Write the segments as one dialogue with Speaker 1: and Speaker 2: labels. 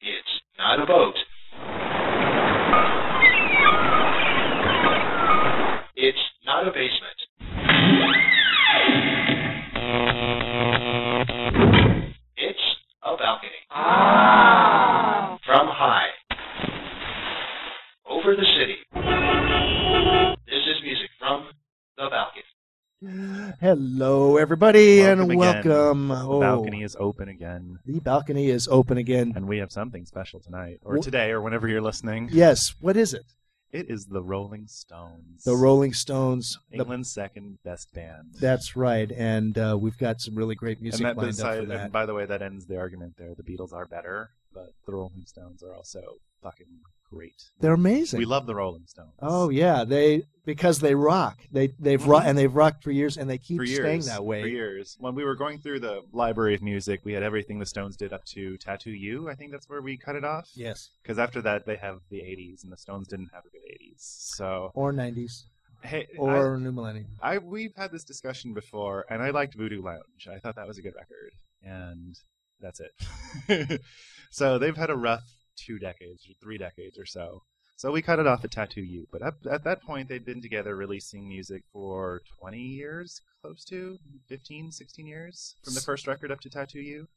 Speaker 1: It's not a boat. It's not a basement. It's a balcony. From high. Over the city. This is music from the balcony.
Speaker 2: Hello, everybody,
Speaker 3: Welcome
Speaker 2: and welcome.
Speaker 3: The balcony is open again.
Speaker 2: The balcony is open again.
Speaker 3: And we have something special tonight, or today, or whenever you're listening.
Speaker 2: Yes, what is it?
Speaker 3: It is the Rolling Stones.
Speaker 2: The Rolling Stones.
Speaker 3: England's second best band.
Speaker 2: That's right, and we've got some really great music lined up for that.
Speaker 3: And by the way, that ends the argument there. The Beatles are better, but the Rolling Stones are also fucking great.
Speaker 2: They're amazing.
Speaker 3: We love the Rolling Stones.
Speaker 2: Oh yeah, because they rock. They've rocked for years, and they keep staying that way.
Speaker 3: For years. When we were going through the library of music, we had everything the Stones did up to Tattoo You. I think that's where we cut it off.
Speaker 2: Yes.
Speaker 3: Because after that, they have the 80s, and the Stones didn't have a good 80s. So.
Speaker 2: Or 90s.
Speaker 3: Hey,
Speaker 2: or New Millennium.
Speaker 3: We've had this discussion before, and I liked Voodoo Lounge. I thought that was a good record, and that's it. So they've had a rough 2 decades or 3 decades or so. So we cut it off at Tattoo You. But at that point, they'd been together releasing music for 20 years, close to 15, 16 years, from the first record up to Tattoo You.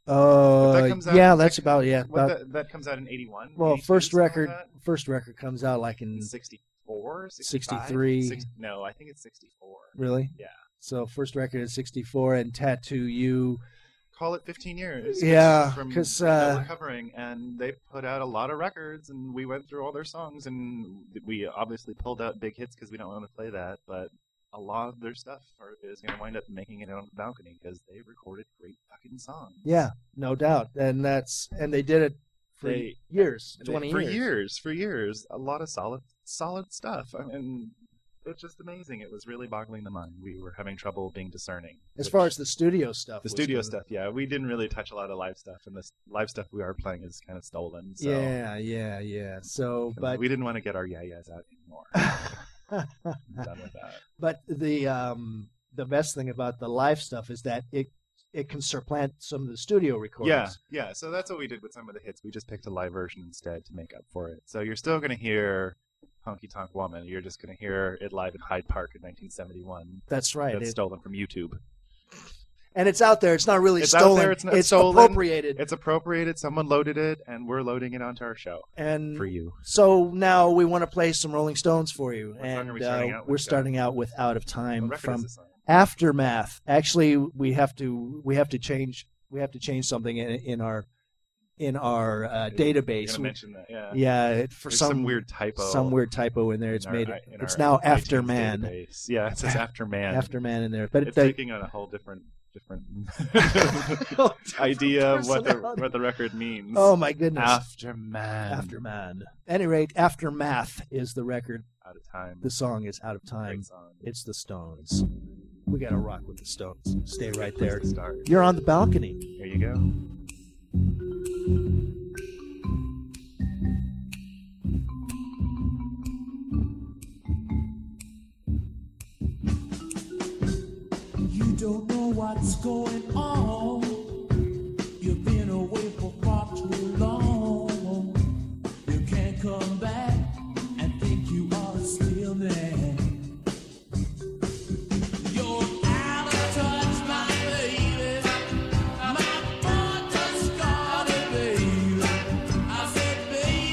Speaker 2: That's about, yeah.
Speaker 3: That comes out in 81?
Speaker 2: Well, first record comes out like in
Speaker 3: 64,
Speaker 2: 63.
Speaker 3: No, I think it's 64.
Speaker 2: Really?
Speaker 3: Yeah.
Speaker 2: So first record is 64, and Tattoo You.
Speaker 3: Call it 15 years.
Speaker 2: Yeah,
Speaker 3: because we're covering, and they put out a lot of records, and we went through all their songs, and we obviously pulled out big hits because we don't want to play that, but a lot of their stuff is going to wind up making it on the balcony because they recorded great fucking songs.
Speaker 2: Yeah, no doubt, and they did it for years, 20
Speaker 3: years. For years, a lot of solid stuff. I mean, it's just amazing. It was really boggling the mind. We were having trouble being discerning.
Speaker 2: As far as the studio stuff.
Speaker 3: The studio stuff, yeah. We didn't really touch a lot of live stuff, and the live stuff we are playing is kind of stolen. So.
Speaker 2: Yeah. So, but
Speaker 3: we didn't want to get our yayas out anymore. I'm done with that.
Speaker 2: But the best thing about the live stuff is that it can supplant some of the studio recordings.
Speaker 3: Yeah. So that's what we did with some of the hits. We just picked a live version instead to make up for it. So you're still going to hear Honky Tonk Woman. You're just going to hear it live in Hyde Park in 1971.
Speaker 2: That's right.
Speaker 3: It's stolen from YouTube.
Speaker 2: And it's out there. It's not really stolen.
Speaker 3: Out there. It's not stolen.
Speaker 2: Appropriated.
Speaker 3: It's appropriated. Someone loaded it, and we're loading it onto our show. And for you.
Speaker 2: So now we want to play some Rolling Stones for you.
Speaker 3: We're
Speaker 2: starting out with Out of Time from
Speaker 3: is
Speaker 2: Aftermath. Actually, we have to change something in our database.
Speaker 3: You're gonna mention that, yeah.
Speaker 2: Yeah,
Speaker 3: There's some weird typo.
Speaker 2: Some weird typo in there. It's now After Man.
Speaker 3: Database. Yeah, it says After Man.
Speaker 2: After Man in there, but
Speaker 3: it's taking on a whole different idea of what the record means.
Speaker 2: Oh my goodness!
Speaker 3: After Man.
Speaker 2: At any rate, Aftermath is the record.
Speaker 3: Out of Time.
Speaker 2: The song is Out of Time.
Speaker 3: Great song.
Speaker 2: It's the Stones. We gotta rock with the Stones. Stay right there.
Speaker 3: Start.
Speaker 2: You're on the balcony.
Speaker 3: Here you go.
Speaker 4: You don't know what's going on. You've been away for far too long. You can't come back and think you are still there. You're out of touch, my baby. My heart just started, baby. I said,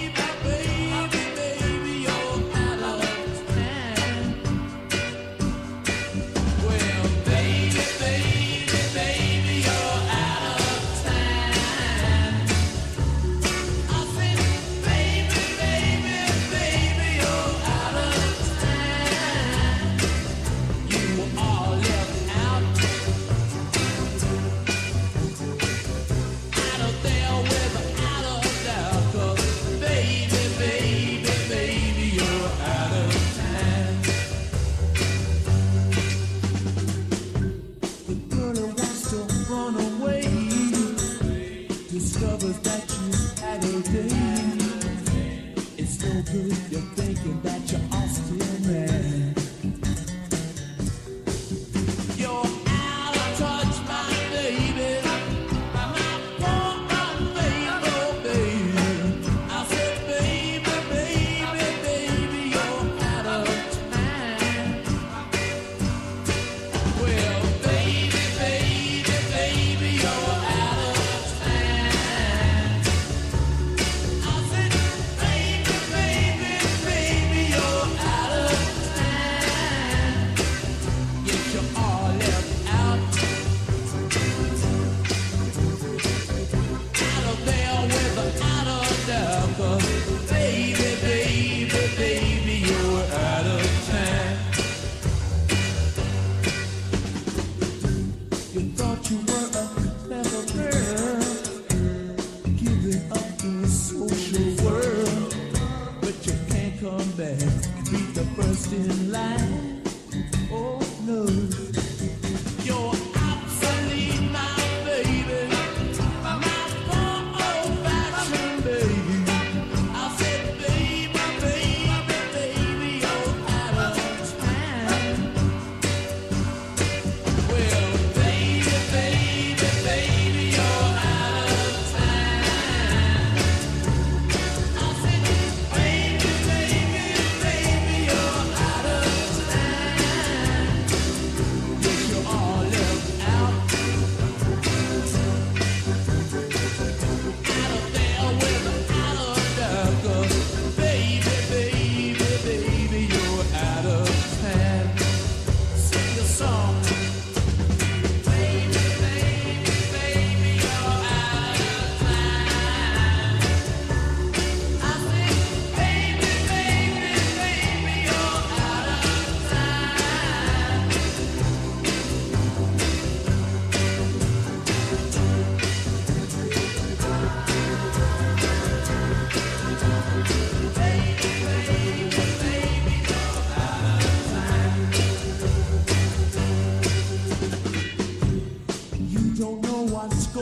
Speaker 4: baby, you're out of time. Well, baby, you're out of time. I said, baby, you're out of time. You are left out of there without a doubt. 'Cause baby, you're out of time. The girl who wants to run away discovers that you had a day. It's no good, you're thinking that you're all still mad. You're out of touch, my baby. My poor unfaithful baby.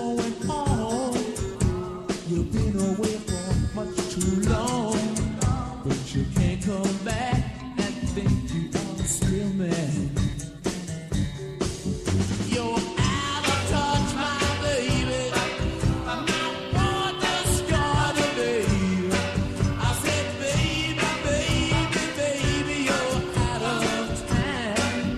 Speaker 4: going on? You've been away for much too long, but you can't come back and think you are still man. You're out of touch, my baby. My heart just scarred a baby. I said, baby, baby, baby, you're out of time.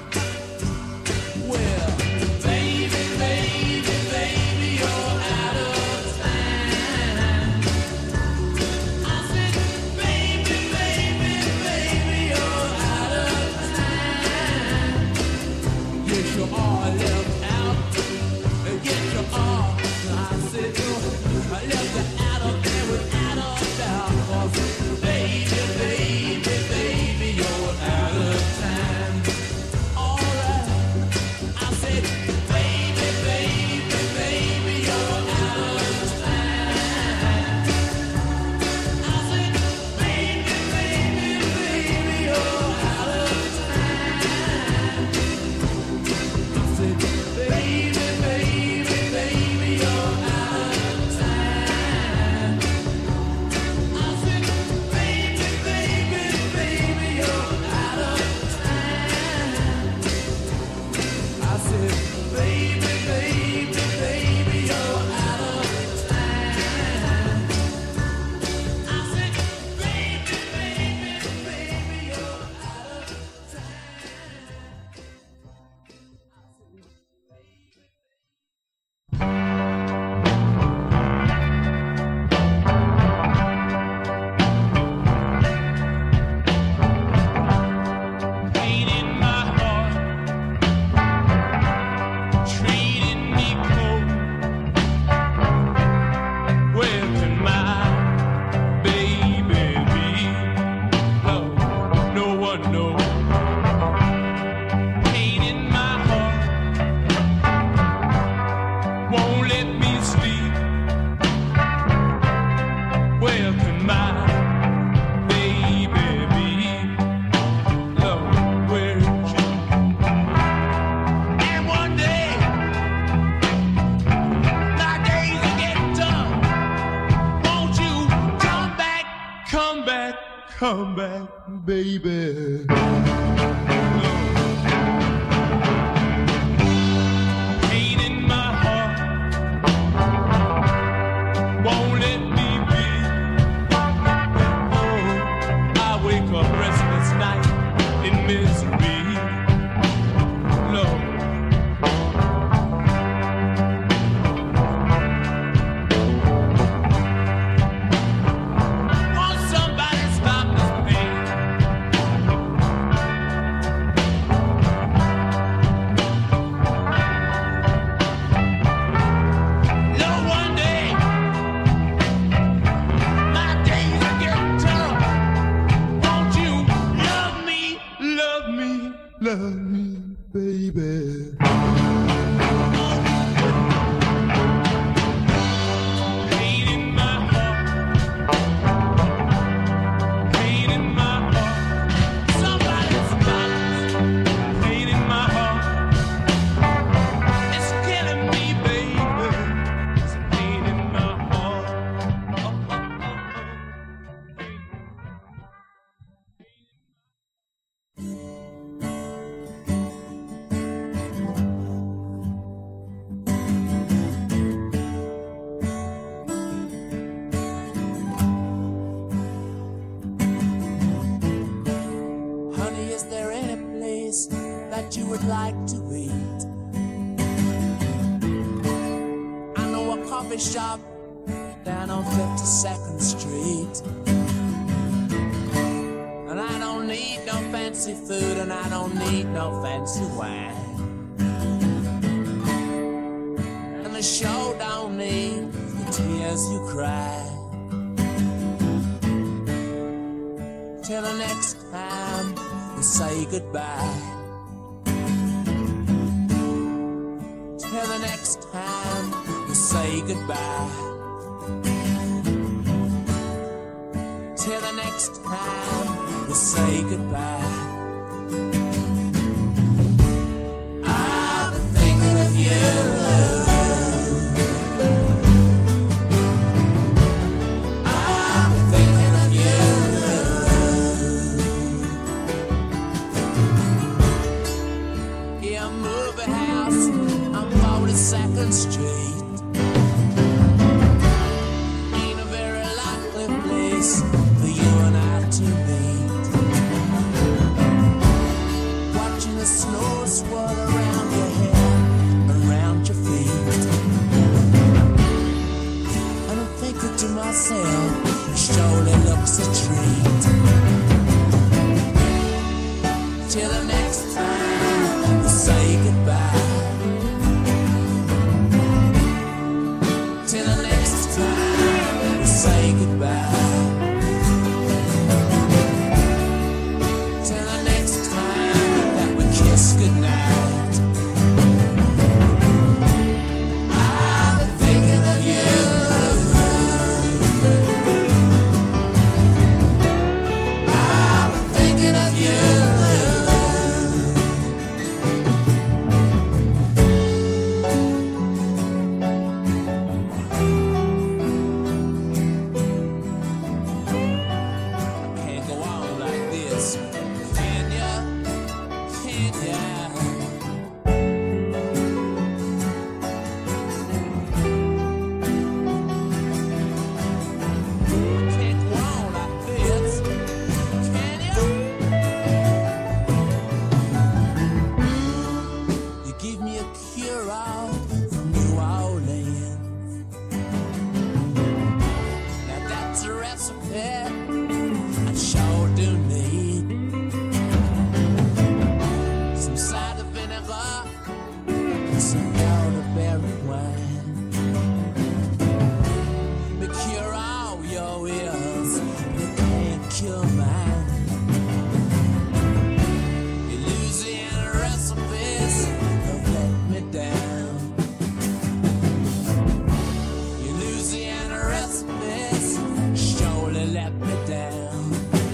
Speaker 4: Well, baby, baby, baby, you're out of time. I said, baby, baby, baby, you're out of time. Yes, you are left out. Yes, you are. I said, I left you out of there without a doubt. 'Cause baby, baby, baby, you're out of time. All right. I said, baby, baby, baby, you're out of time. I said, baby, baby, baby, you're out of time. I said, baby, baby, baby, you're out of time. I said, baby, baby, baby, you're out of time. I said, baby, baby, baby, you're out of time. I said, baby, baby, baby, you're out of pain in my heart, treating me cold. Where can my baby be? No one knows. Pain in my heart won't let me sleep. Where can my baby be? Love, where is she? And one day, my days are getting tough. Won't you come back, come back, come back, baby? Pain in my heart won't let me be. Oh, I wake up restless night in misery. Lord. Won't somebody stop this pain? No, one day my days are getting tough. Won't you love me, love me, love me, baby? Pain in my heart, pain in my heart. Somebody stop this pain in my heart. It's killing me, baby. It's pain in my heart. Honey, is there any place that you would like to eat? I know a coffee shop down on 52nd Street. And I don't need no fancy food, and I don't need no fancy wine. And the show don't need the tears you cry. Till the next time we say goodbye. Till the next time we say goodbye. Till the next time we say goodbye. I've been thinking of you. Till the next time we say goodbye. Till the next time that we kiss goodnight. I've been thinking of you. I've been thinking of you. Can't go on like this, can ya? Can ya? Can't go on like this, can ya? You give me a cure-all from New Orleans. Now that's a recipe I sure do need. Some cider vinegar and some elderberry wine. Me cure all your ills, you can't cure mine. Your Louisiana recipes have let me down. Your Louisiana recipes surely let me down.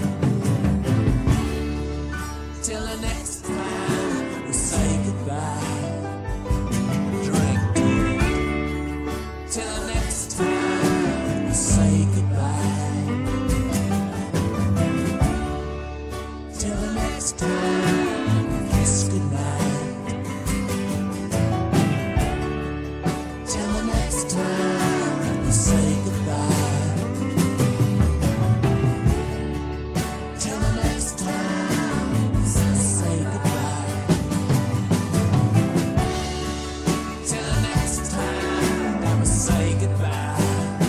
Speaker 4: Till the next time we say goodbye. Drink deep. Till the next time we say goodbye. Till the next time we kiss goodnight. Till the next time we say goodbye. Till the next time we say goodbye. Till the next time that we say goodbye.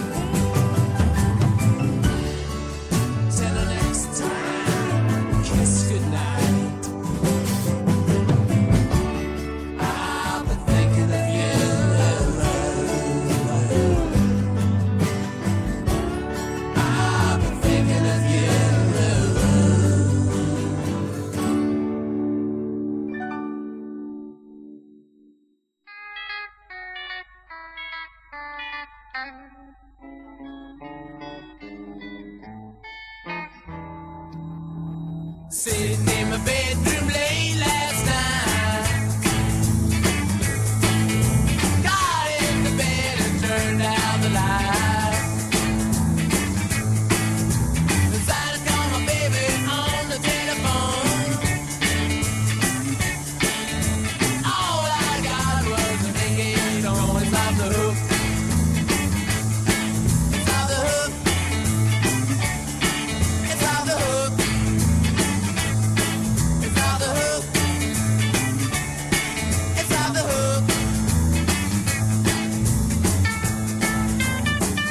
Speaker 4: Till the next time we kiss goodnight. I've been thinking of you. I've been thinking of you. Sitting in my bedroom late last night. Got in the bed and turned out the light. Decided to call my baby on the telephone. All I got was a ringing tone. It's off the hook. It's off the hook. It's off the hook. It's off the hook. It's off the hook.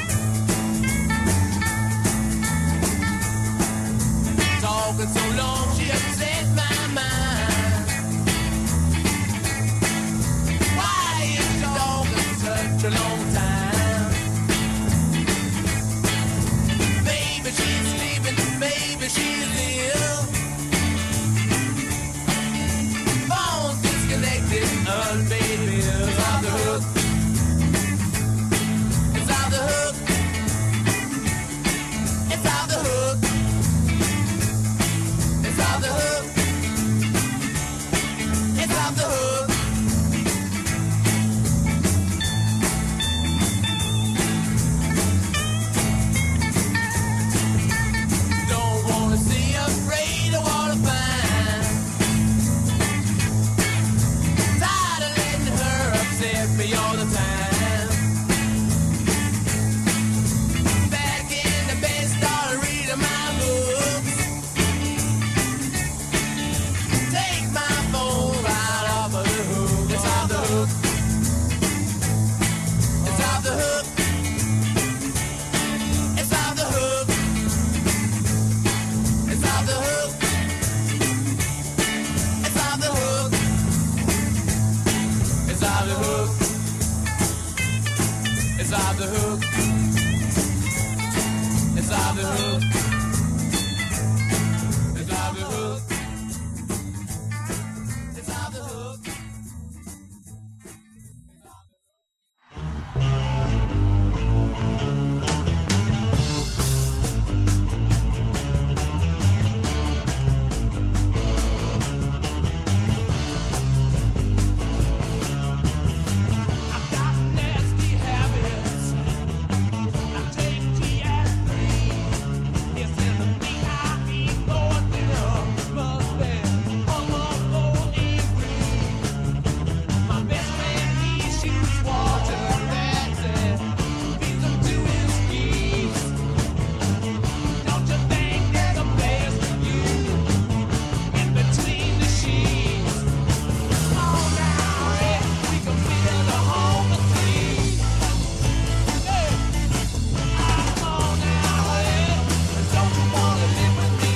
Speaker 4: hook. It's on the hook. It's on the hook. It's on the hook. I've got nasty habits. I take tea at 3. It's in the meat I eat more than a must be almost 43. My best friend, he shoots water rats and feeds them to his geese. Don't you think there's a place for you in between the sheets? Come on now, hey, we can feel the home of three. Hey, come on now, hey, don't you wanna live with me?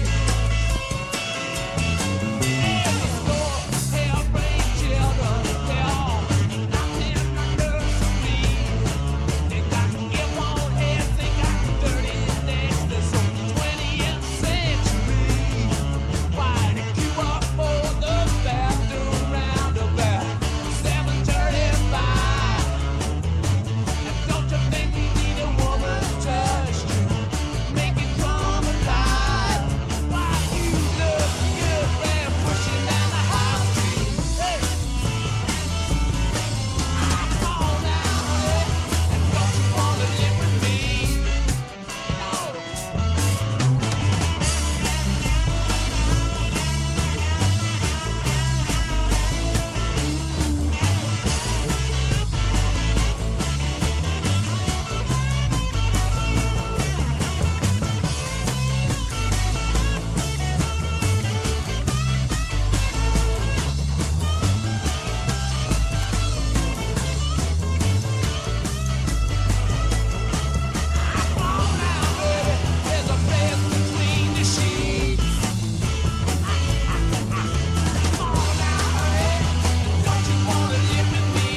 Speaker 4: Hey, the store, hair-brained children, they're all locked in the nursery. They got earphone heads, they got dirty necks, they're so 20th century. Why to queue up for the bathroom roundabout 7:35? And don't you think we need a woman's touch to make it come alive? Why you look good and pushing down the high street? Hey, come on now, hey, and don't you wanna live with me? No. Come on now, baby, there's a place between the sheets. Come on now, hey, don't you wanna live with me?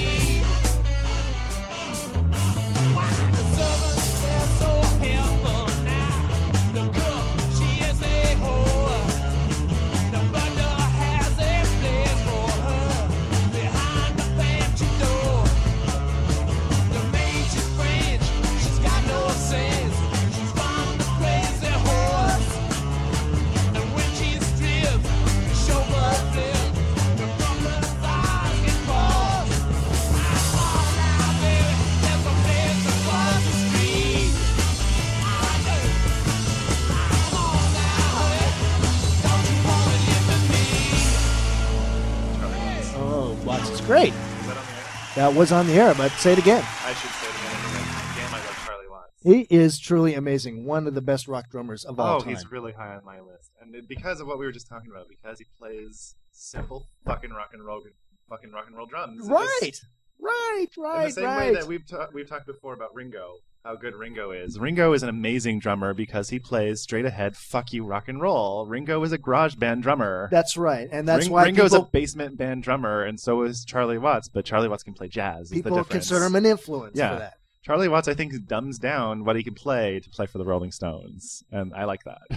Speaker 4: Why the servants, they're so careful now. The cook, she is a whore. The butler has a place for her behind the pantry door. The maid, she's French, she's got no sense. She's from the crazy horse. And when she's stripped, the chauffeur flips. The butler's eyes get crossed. Come on now, baby, there's a place across the street. Come on now, hey, don't you wanna live with me?
Speaker 2: Oh, Watts is great.
Speaker 3: Is that on the air?
Speaker 2: That was on the air, but say it again.
Speaker 3: I should say it again. Damn, I love Charlie Watts.
Speaker 2: He is truly amazing. One of the best rock drummers of all
Speaker 3: Oh,
Speaker 2: time.
Speaker 3: he's really high on my list, and because of what we were just talking about, because he plays simple fucking rock and roll drums.
Speaker 2: Right,
Speaker 3: In the same way that we've talked before about Ringo, how good Ringo is. Ringo is an amazing drummer because he plays straight ahead, fuck you rock and roll. Ringo is a garage band drummer.
Speaker 2: That's right, and that's why
Speaker 3: Ringo's a
Speaker 2: people,
Speaker 3: basement band drummer, and so is Charlie Watts. But Charlie Watts can play jazz. Is the
Speaker 2: people
Speaker 3: difference.
Speaker 2: consider him an influence
Speaker 3: Yeah.
Speaker 2: for that.
Speaker 3: Charlie Watts, I think, dumbs down what he can play to play for the Rolling Stones, and I like that.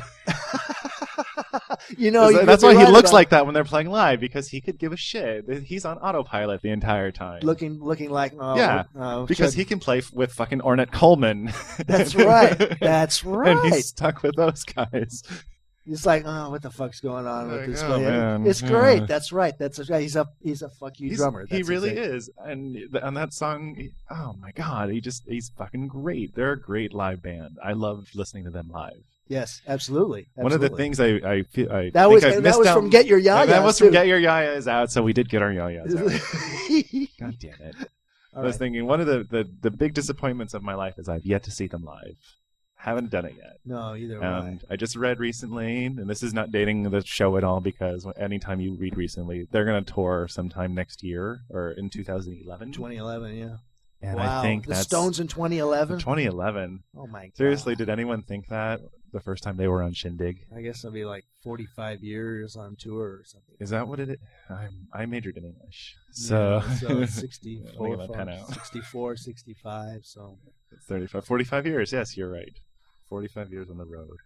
Speaker 2: You know,
Speaker 3: that's why he looks like that when they're playing live, because he could give a shit. He's on autopilot the entire time.
Speaker 2: looking like
Speaker 3: Yeah, because he can play with fucking Ornette Coleman.
Speaker 2: That's right. That's right.
Speaker 3: And he's stuck with those guys.
Speaker 2: He's like, oh, what the fuck's going on with
Speaker 3: Like,
Speaker 2: this
Speaker 3: oh,
Speaker 2: guy?
Speaker 3: man,
Speaker 2: It's
Speaker 3: yeah.
Speaker 2: great. That's right. That's right. He's a fuck you drummer.
Speaker 3: He
Speaker 2: That's
Speaker 3: really
Speaker 2: his thing.
Speaker 3: is. And on that song, oh my god, he's fucking great. They're a great live band. I love listening to them live.
Speaker 2: Yes, absolutely.
Speaker 3: One of the things I feel I
Speaker 2: that
Speaker 3: think
Speaker 2: was
Speaker 3: I've missed out.
Speaker 2: from Get Your Yayas.
Speaker 3: That was from
Speaker 2: too.
Speaker 3: Get Your Yayas Out, so we did get our Yayas out. God damn it.
Speaker 2: All
Speaker 3: I was
Speaker 2: right.
Speaker 3: thinking one of the big disappointments of my life is I've yet to see them live. Haven't done it yet.
Speaker 2: No, either way.
Speaker 3: And I just read recently, and this is not dating the show at all, because anytime you read recently, they're going to tour sometime next year or in 2011.
Speaker 2: 2011, yeah.
Speaker 3: And
Speaker 2: wow.
Speaker 3: I think
Speaker 2: the
Speaker 3: that's
Speaker 2: Stones in 2011.
Speaker 3: 2011.
Speaker 2: Oh my god.
Speaker 3: Seriously, did anyone think that? the first time they were on Shindig.
Speaker 2: I guess it'll be like 45 years on tour or something.
Speaker 3: Is that what it is? I majored in English, so,
Speaker 2: Yeah, so it's 64,
Speaker 3: Let me get my pen out.
Speaker 2: 64, 65, so.
Speaker 3: It's 35, 45 years. Yes, you're right. 45 years on the road.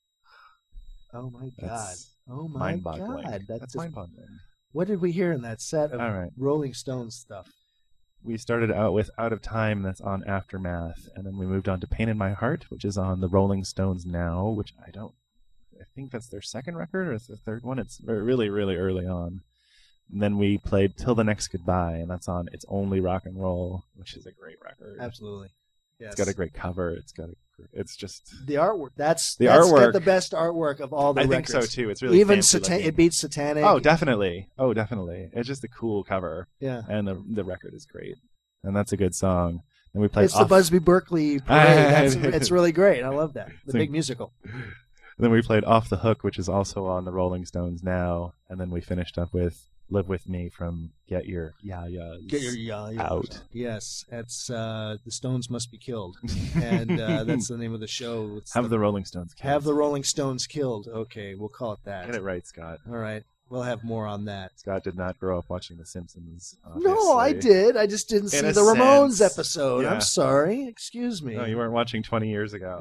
Speaker 2: Oh my God.
Speaker 3: That's
Speaker 2: Oh my
Speaker 3: mind-boggling.
Speaker 2: God.
Speaker 3: That's
Speaker 2: just-
Speaker 3: mind-boggling.
Speaker 2: What did we hear in that set of
Speaker 3: All right.
Speaker 2: Rolling Stones stuff?
Speaker 3: We started out with Out of Time, that's on Aftermath, and then we moved on to Pain in My Heart, which is on the Rolling Stones Now, which I think that's their second record, or it's their third one. It's really, really early on. And then we played Till the Next Goodbye, and that's on It's Only Rock and Roll, which is a great record.
Speaker 2: Absolutely. Yes.
Speaker 3: It's got a great cover. It's just
Speaker 2: The artwork. That's
Speaker 3: artwork.
Speaker 2: got the best artwork of all the
Speaker 3: I
Speaker 2: records.
Speaker 3: think so too. It's really
Speaker 2: Even
Speaker 3: fancy looking.
Speaker 2: it beats Satanic.
Speaker 3: Oh, definitely. It's just a cool cover,
Speaker 2: Yeah.
Speaker 3: and the record is great, and that's a good song. And we played.
Speaker 2: It's the Busby Berkeley parade. It's really great. I love that. The
Speaker 3: So-
Speaker 2: big musical.
Speaker 3: Then we played Off the Hook, which is also on the Rolling Stones Now, and then we finished up with Live With Me from Get Your Ya-Ya's
Speaker 2: Get your yeah.
Speaker 3: Out.
Speaker 2: Yes, that's The Stones Must Be Killed, and that's the name of the show. It's
Speaker 3: Have the Rolling Stones killed.
Speaker 2: Have the Rolling Stones Killed. Okay, we'll call it that.
Speaker 3: Get it right, Scott.
Speaker 2: All right, we'll have more on that.
Speaker 3: Scott did not grow up watching The Simpsons.
Speaker 2: No, I
Speaker 3: obviously.
Speaker 2: did. I just didn't
Speaker 3: In
Speaker 2: see
Speaker 3: a
Speaker 2: the Ramones
Speaker 3: sense,
Speaker 2: episode.
Speaker 3: yeah.
Speaker 2: I'm sorry. Excuse me.
Speaker 3: No, you weren't watching 20 years ago.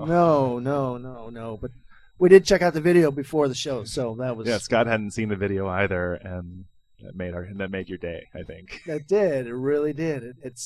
Speaker 2: No. But we did check out the video before the show, so that was
Speaker 3: Yeah, Scott hadn't seen the video either, and that made your day, I think.
Speaker 2: that did. It really did.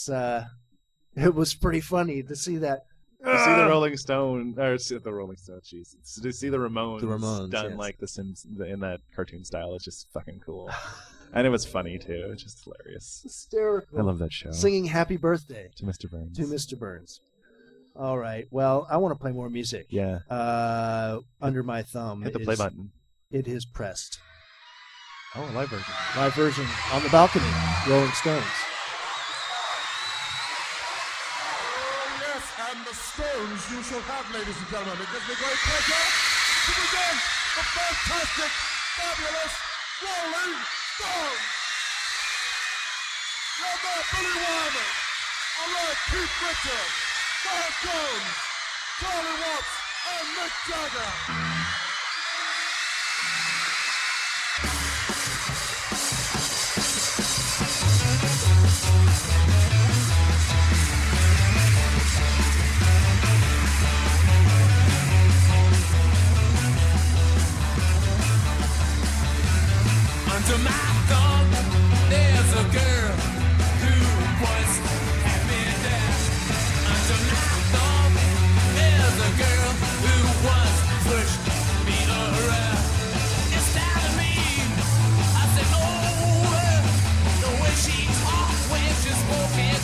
Speaker 2: It was pretty funny to see that.
Speaker 3: To see the Rolling Stone, or see the Rolling Stones, jeez. To see the Ramones, done
Speaker 2: yes.
Speaker 3: like the Sims in that cartoon style is just fucking cool. And it was funny too. It's just hilarious.
Speaker 2: Hysterical.
Speaker 3: I love that show.
Speaker 2: Singing Happy Birthday
Speaker 3: To Mr. Burns.
Speaker 2: to Mr. Burns. All right. Well, I want to play more music.
Speaker 3: Yeah.
Speaker 2: Under My Thumb.
Speaker 3: Hit the play button.
Speaker 2: It is pressed.
Speaker 3: Oh, a live version.
Speaker 2: Live version on the balcony. Rolling Stones.
Speaker 5: Oh, yes, and the Stones you shall have, ladies and gentlemen. It gives me great pleasure to present the fantastic, fabulous Rolling Stones. Led by Billy Wyman, along Keith Richards, Bob Jones, Charlie Watts, and Mick Jagger.
Speaker 6: Under my thumb, there's a girl who once had me down. Under my thumb, there's a girl who once pushed me around. Instead of me, I said, oh, the way she talks when she's smoking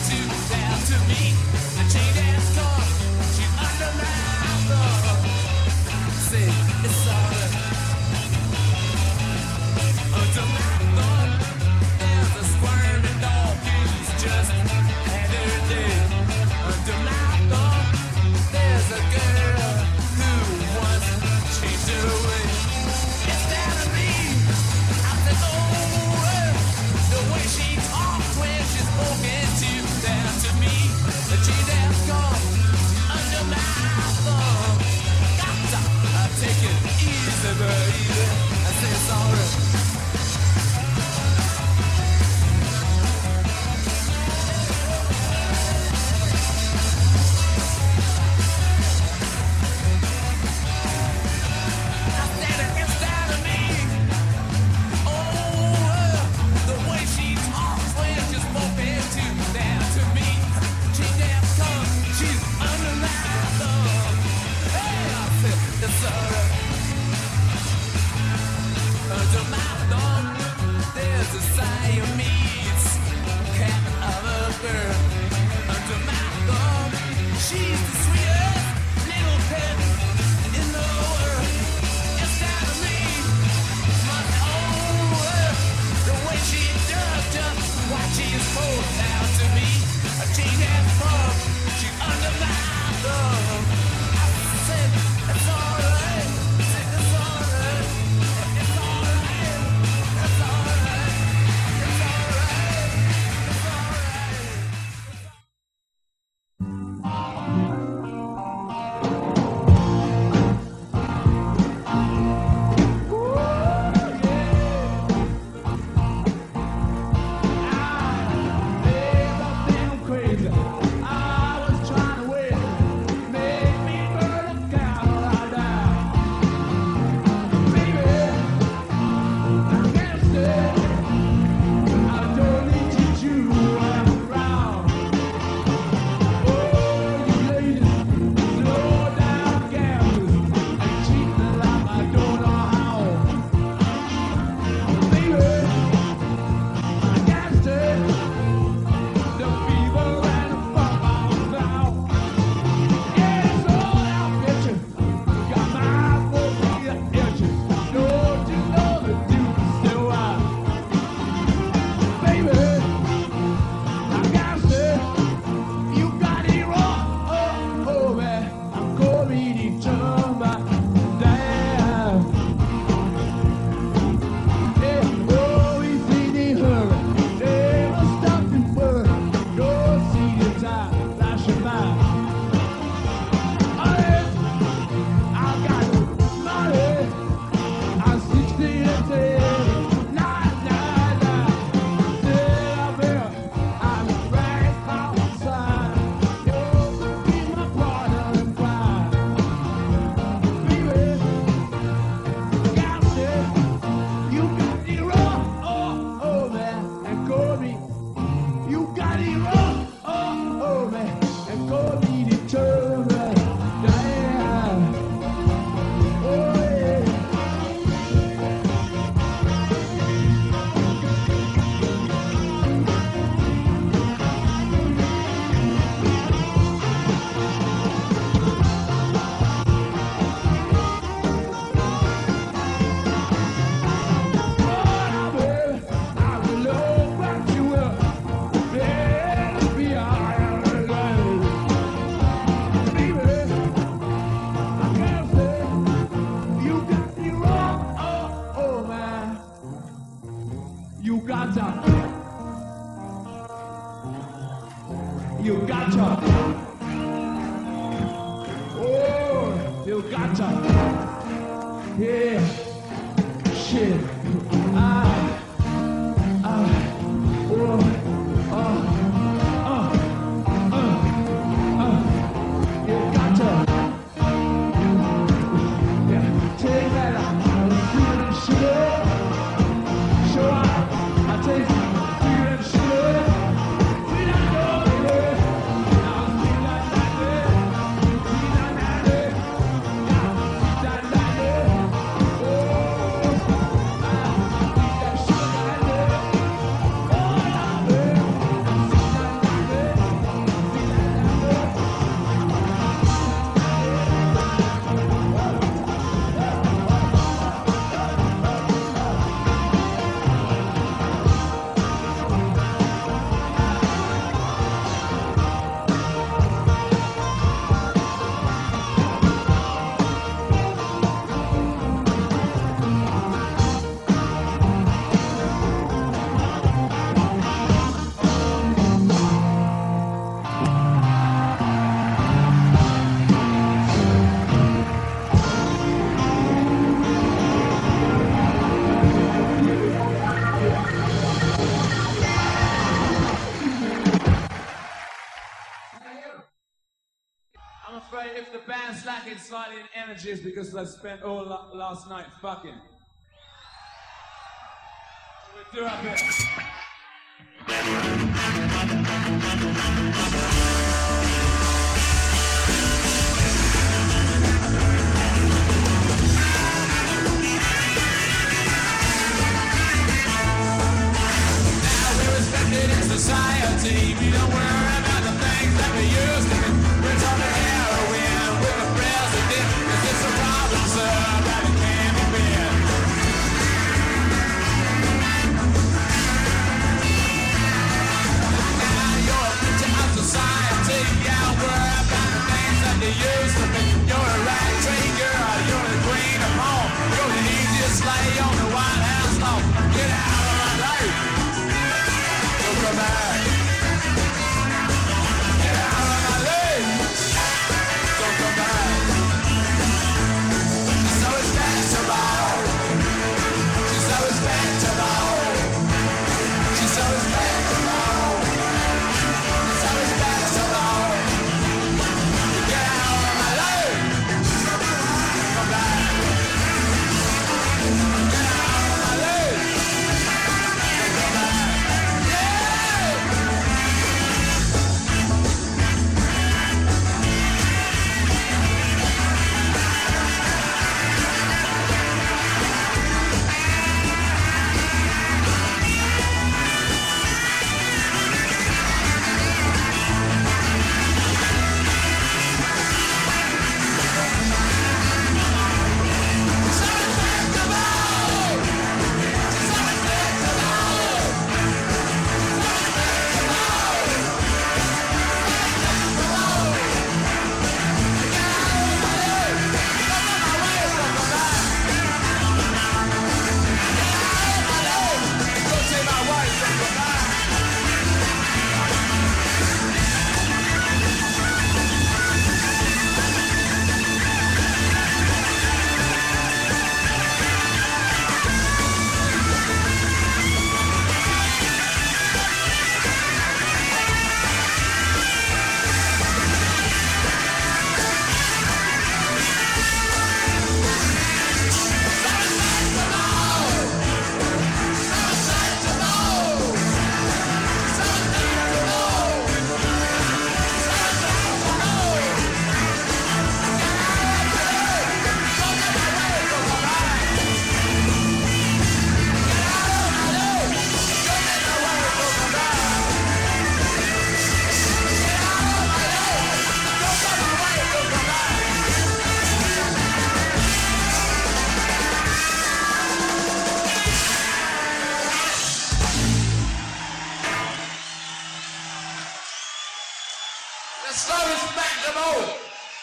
Speaker 4: shit. You got to take that out, feel and shit. Show up, I take feel and shit. Feel that baby, now feel that baby, feel that baby, now feel that baby. Oh, that shit that baby, oh that baby, feel that baby, feel that baby.
Speaker 6: I'm afraid if the band's lacking slightly in energy, it's because I spent all last night fucking. So we do our best. Now we're respected in society. We don't worry about the things that we used to be. We're talking heroin with the president. 'Cause it's a problem, sir, that it can't be been. Now you're a picture of society. Yeah, don't worry about the things that you used to be. You're a right train girl. You're the queen of home. You're the easiest slay on the White House lawn. Get out of my life. Don't come back. Get out of my life. Don't come back. She's so respectable. She's so respectable. She's so respectable. She's so respectable. Get out of my life. Come back. Get out of my life. Come back. Yeah. Let's slow this back to move.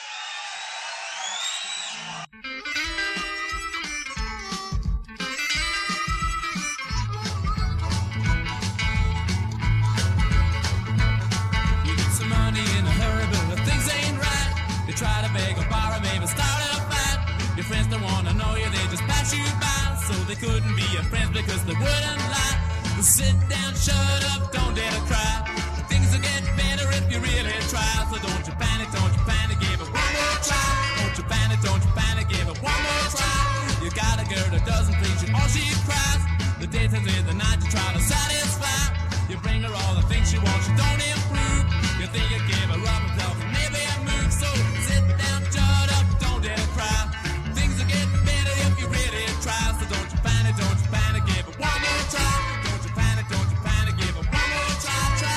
Speaker 6: You get some money in a hurry, but things ain't right. You try to beg or borrow, maybe start a fight. Your friends don't want to know you, they just pass you by. so they couldn't be your friends because they wouldn't lie. Well, sit down, shut up, don't dare to cry. Things will get better if you really try. So don't you panic, give it one more try. Don't you panic, give it one more try. You got a girl that doesn't please you, all she cries. The day turns into the night, you try to satisfy. You bring her all the things she wants, you don't improve. You think you give her up until maybe a move. So sit down, shut up, don't dare to cry. Things will get better if you really try. So don't you panic, give it one more try. Don't you panic, give it one more try, try.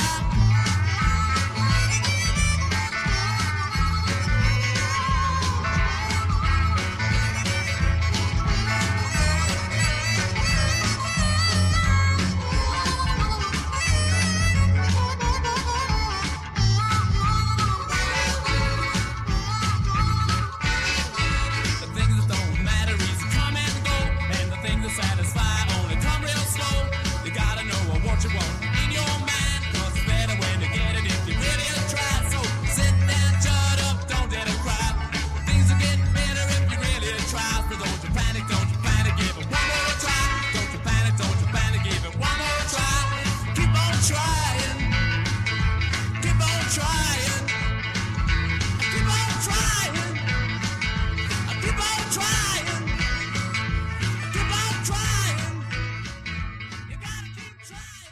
Speaker 6: The things that don't matter easy come and go, and the things that satisfy only come real slow. You gotta know what you want in your mind, 'cause it's better when you get it if you really try. So sit down, shut up, don't dare to cry. Things will get better if you really try. So don't you panic, give it one more try. Don't you panic, give it one more try. Keep on trying, keep on trying, keep on trying. Keep on trying. Keep on trying. You gotta keep trying.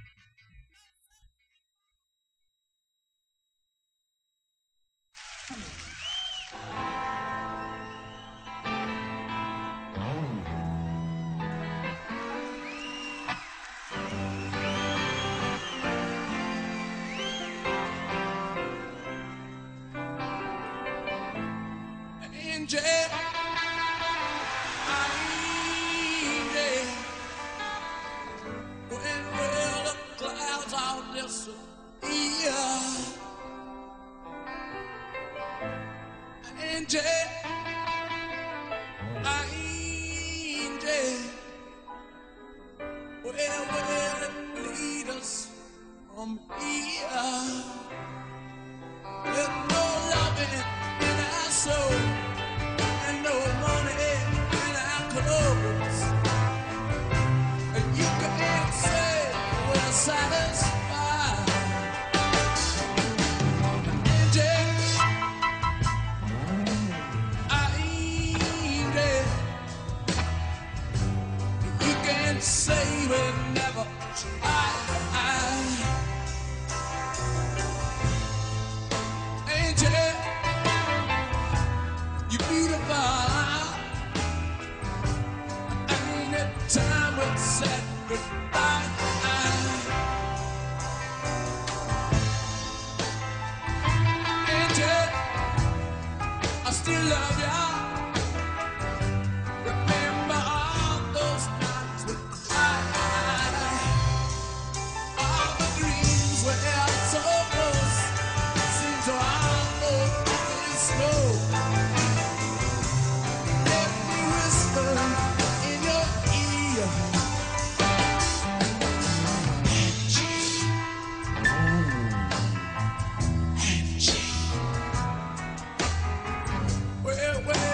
Speaker 6: Angel, when will the clouds all disappear? Angel, where will it lead us from here? With no loving in our soul and no money in our clothes, and you can't say we're satisfied. Angel, you can't say we never tried. Angel, you beautiful. Anytime we said goodbye, Angel, I still love ya. Remember all those nights we cried, all the dreams we held so close, seem to almost slow. Let me whisper in your ear, Angie, where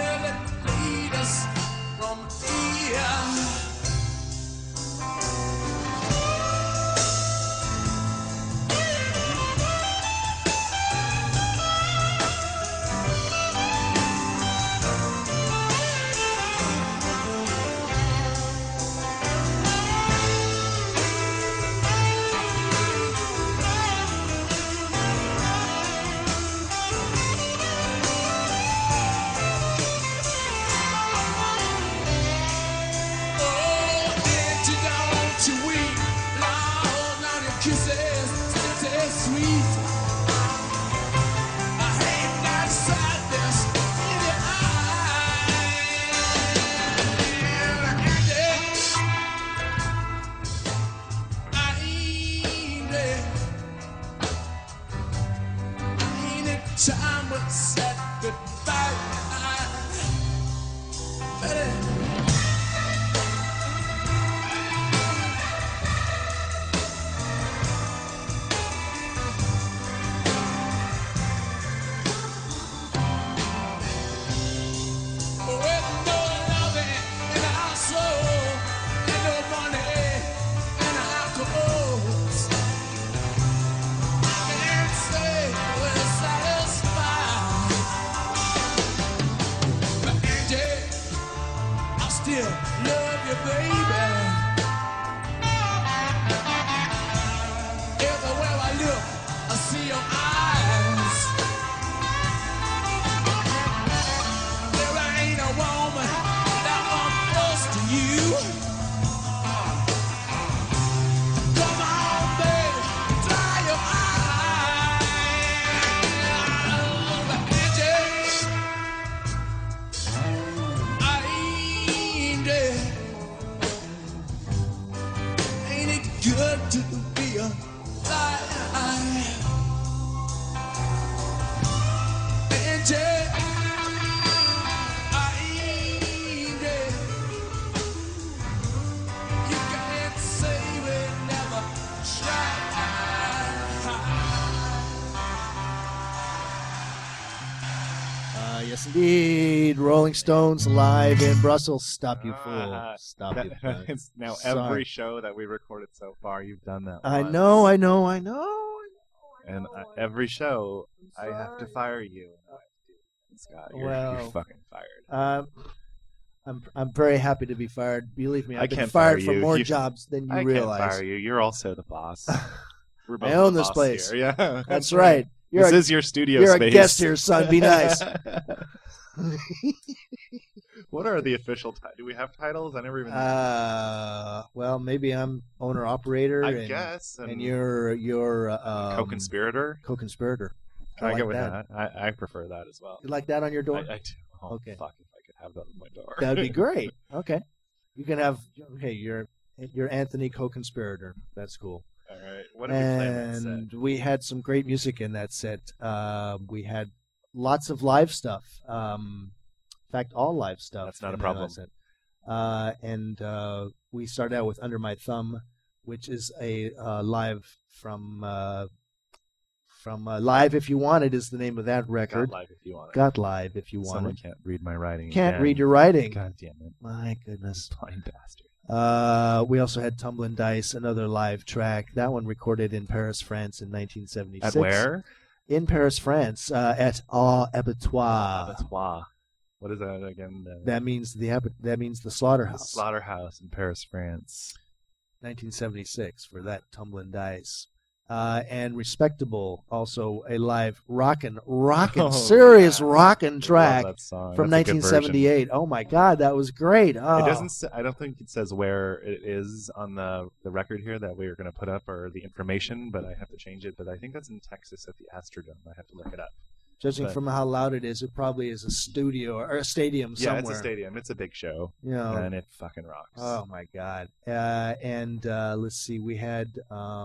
Speaker 6: baby. Everywhere I look, I see your eyes. There ain't a woman that comes close to you. Come on, baby, dry your eyes. Ain't it good to be alive? Angie, I ain't dead. You can't say we never tried.
Speaker 2: Yes, indeed. Rolling Stones live in Brussels. Stop you fool. Stop you fool.
Speaker 3: It's now
Speaker 2: Sorry.
Speaker 3: every show that we recorded so far, you've done that.
Speaker 2: I
Speaker 3: once.
Speaker 2: know.
Speaker 3: And every show, I have to fire you. Scott, you're
Speaker 2: Well,
Speaker 3: fucking fired.
Speaker 2: I'm very happy to be fired. Believe me,
Speaker 3: I
Speaker 2: I've been
Speaker 3: can't
Speaker 2: fired
Speaker 3: fire
Speaker 2: for
Speaker 3: you.
Speaker 2: more
Speaker 3: You-
Speaker 2: jobs than you
Speaker 3: I
Speaker 2: realize.
Speaker 3: can't fire you. You're also the boss. We're both
Speaker 2: I own
Speaker 3: the
Speaker 2: this
Speaker 3: boss
Speaker 2: place.
Speaker 3: here. Yeah,
Speaker 2: That's right.
Speaker 3: This is your studio
Speaker 2: you're
Speaker 3: space.
Speaker 2: a guest here, son. Be nice.
Speaker 3: What are the official titles? Do we have titles? I never even.
Speaker 2: Well, maybe I'm owner operator.
Speaker 3: I
Speaker 2: and,
Speaker 3: guess.
Speaker 2: And you're
Speaker 3: co-conspirator.
Speaker 2: co-conspirator.
Speaker 3: I
Speaker 2: like
Speaker 3: go with
Speaker 2: that.
Speaker 3: that. I prefer that as well.
Speaker 2: You like that on your door?
Speaker 3: I do. Oh,
Speaker 2: Okay.
Speaker 3: Fuck if I could have that on my door.
Speaker 2: That would be great. Okay, you can have. Okay, you're Anthony co-conspirator. That's cool.
Speaker 3: All right. What did we play in that set?
Speaker 2: And we had some great music in that set. We had lots of live stuff. In fact, all live stuff.
Speaker 3: That's not a
Speaker 2: in that
Speaker 3: problem.
Speaker 2: set. And we started out with Under My Thumb, which is a live from Live If You Want It is the name of that record.
Speaker 3: Got live if you want it.
Speaker 2: Got Live If You Want
Speaker 3: Someone
Speaker 2: It.
Speaker 3: can't read my writing.
Speaker 2: Can't
Speaker 3: again.
Speaker 2: read your writing.
Speaker 3: God damn it.
Speaker 2: My goodness.
Speaker 3: Blind bastard.
Speaker 2: We also had Tumblin' Dice, another live track. That one recorded in Paris, France in 1976.
Speaker 3: At where?
Speaker 2: In Paris, France, at Au Abattoir.
Speaker 3: Abattoir. What is that again?
Speaker 2: That means the
Speaker 3: The
Speaker 2: slaughterhouse.
Speaker 3: slaughterhouse in Paris, France.
Speaker 2: 1976 for that Tumblin' Dice. And Respectable, also a live rockin',
Speaker 3: Oh,
Speaker 2: serious
Speaker 3: yeah.
Speaker 2: rockin'
Speaker 3: I love
Speaker 2: track
Speaker 3: that song.
Speaker 2: from
Speaker 3: That's a good version.
Speaker 2: 1978. Oh my God, that was great. Oh.
Speaker 3: It doesn't. I don't think it says where it is on the record here that we are going to put up or the information, but I have to change it. But I think that's in Texas at the Astrodome. I have to look it up.
Speaker 2: Judging
Speaker 3: but-
Speaker 2: from how loud it is, it probably is a studio or a stadium
Speaker 3: Yeah,
Speaker 2: somewhere.
Speaker 3: it's a stadium. It's a big show,
Speaker 2: You know,
Speaker 3: and it fucking rocks.
Speaker 2: oh my God. And let's see, we had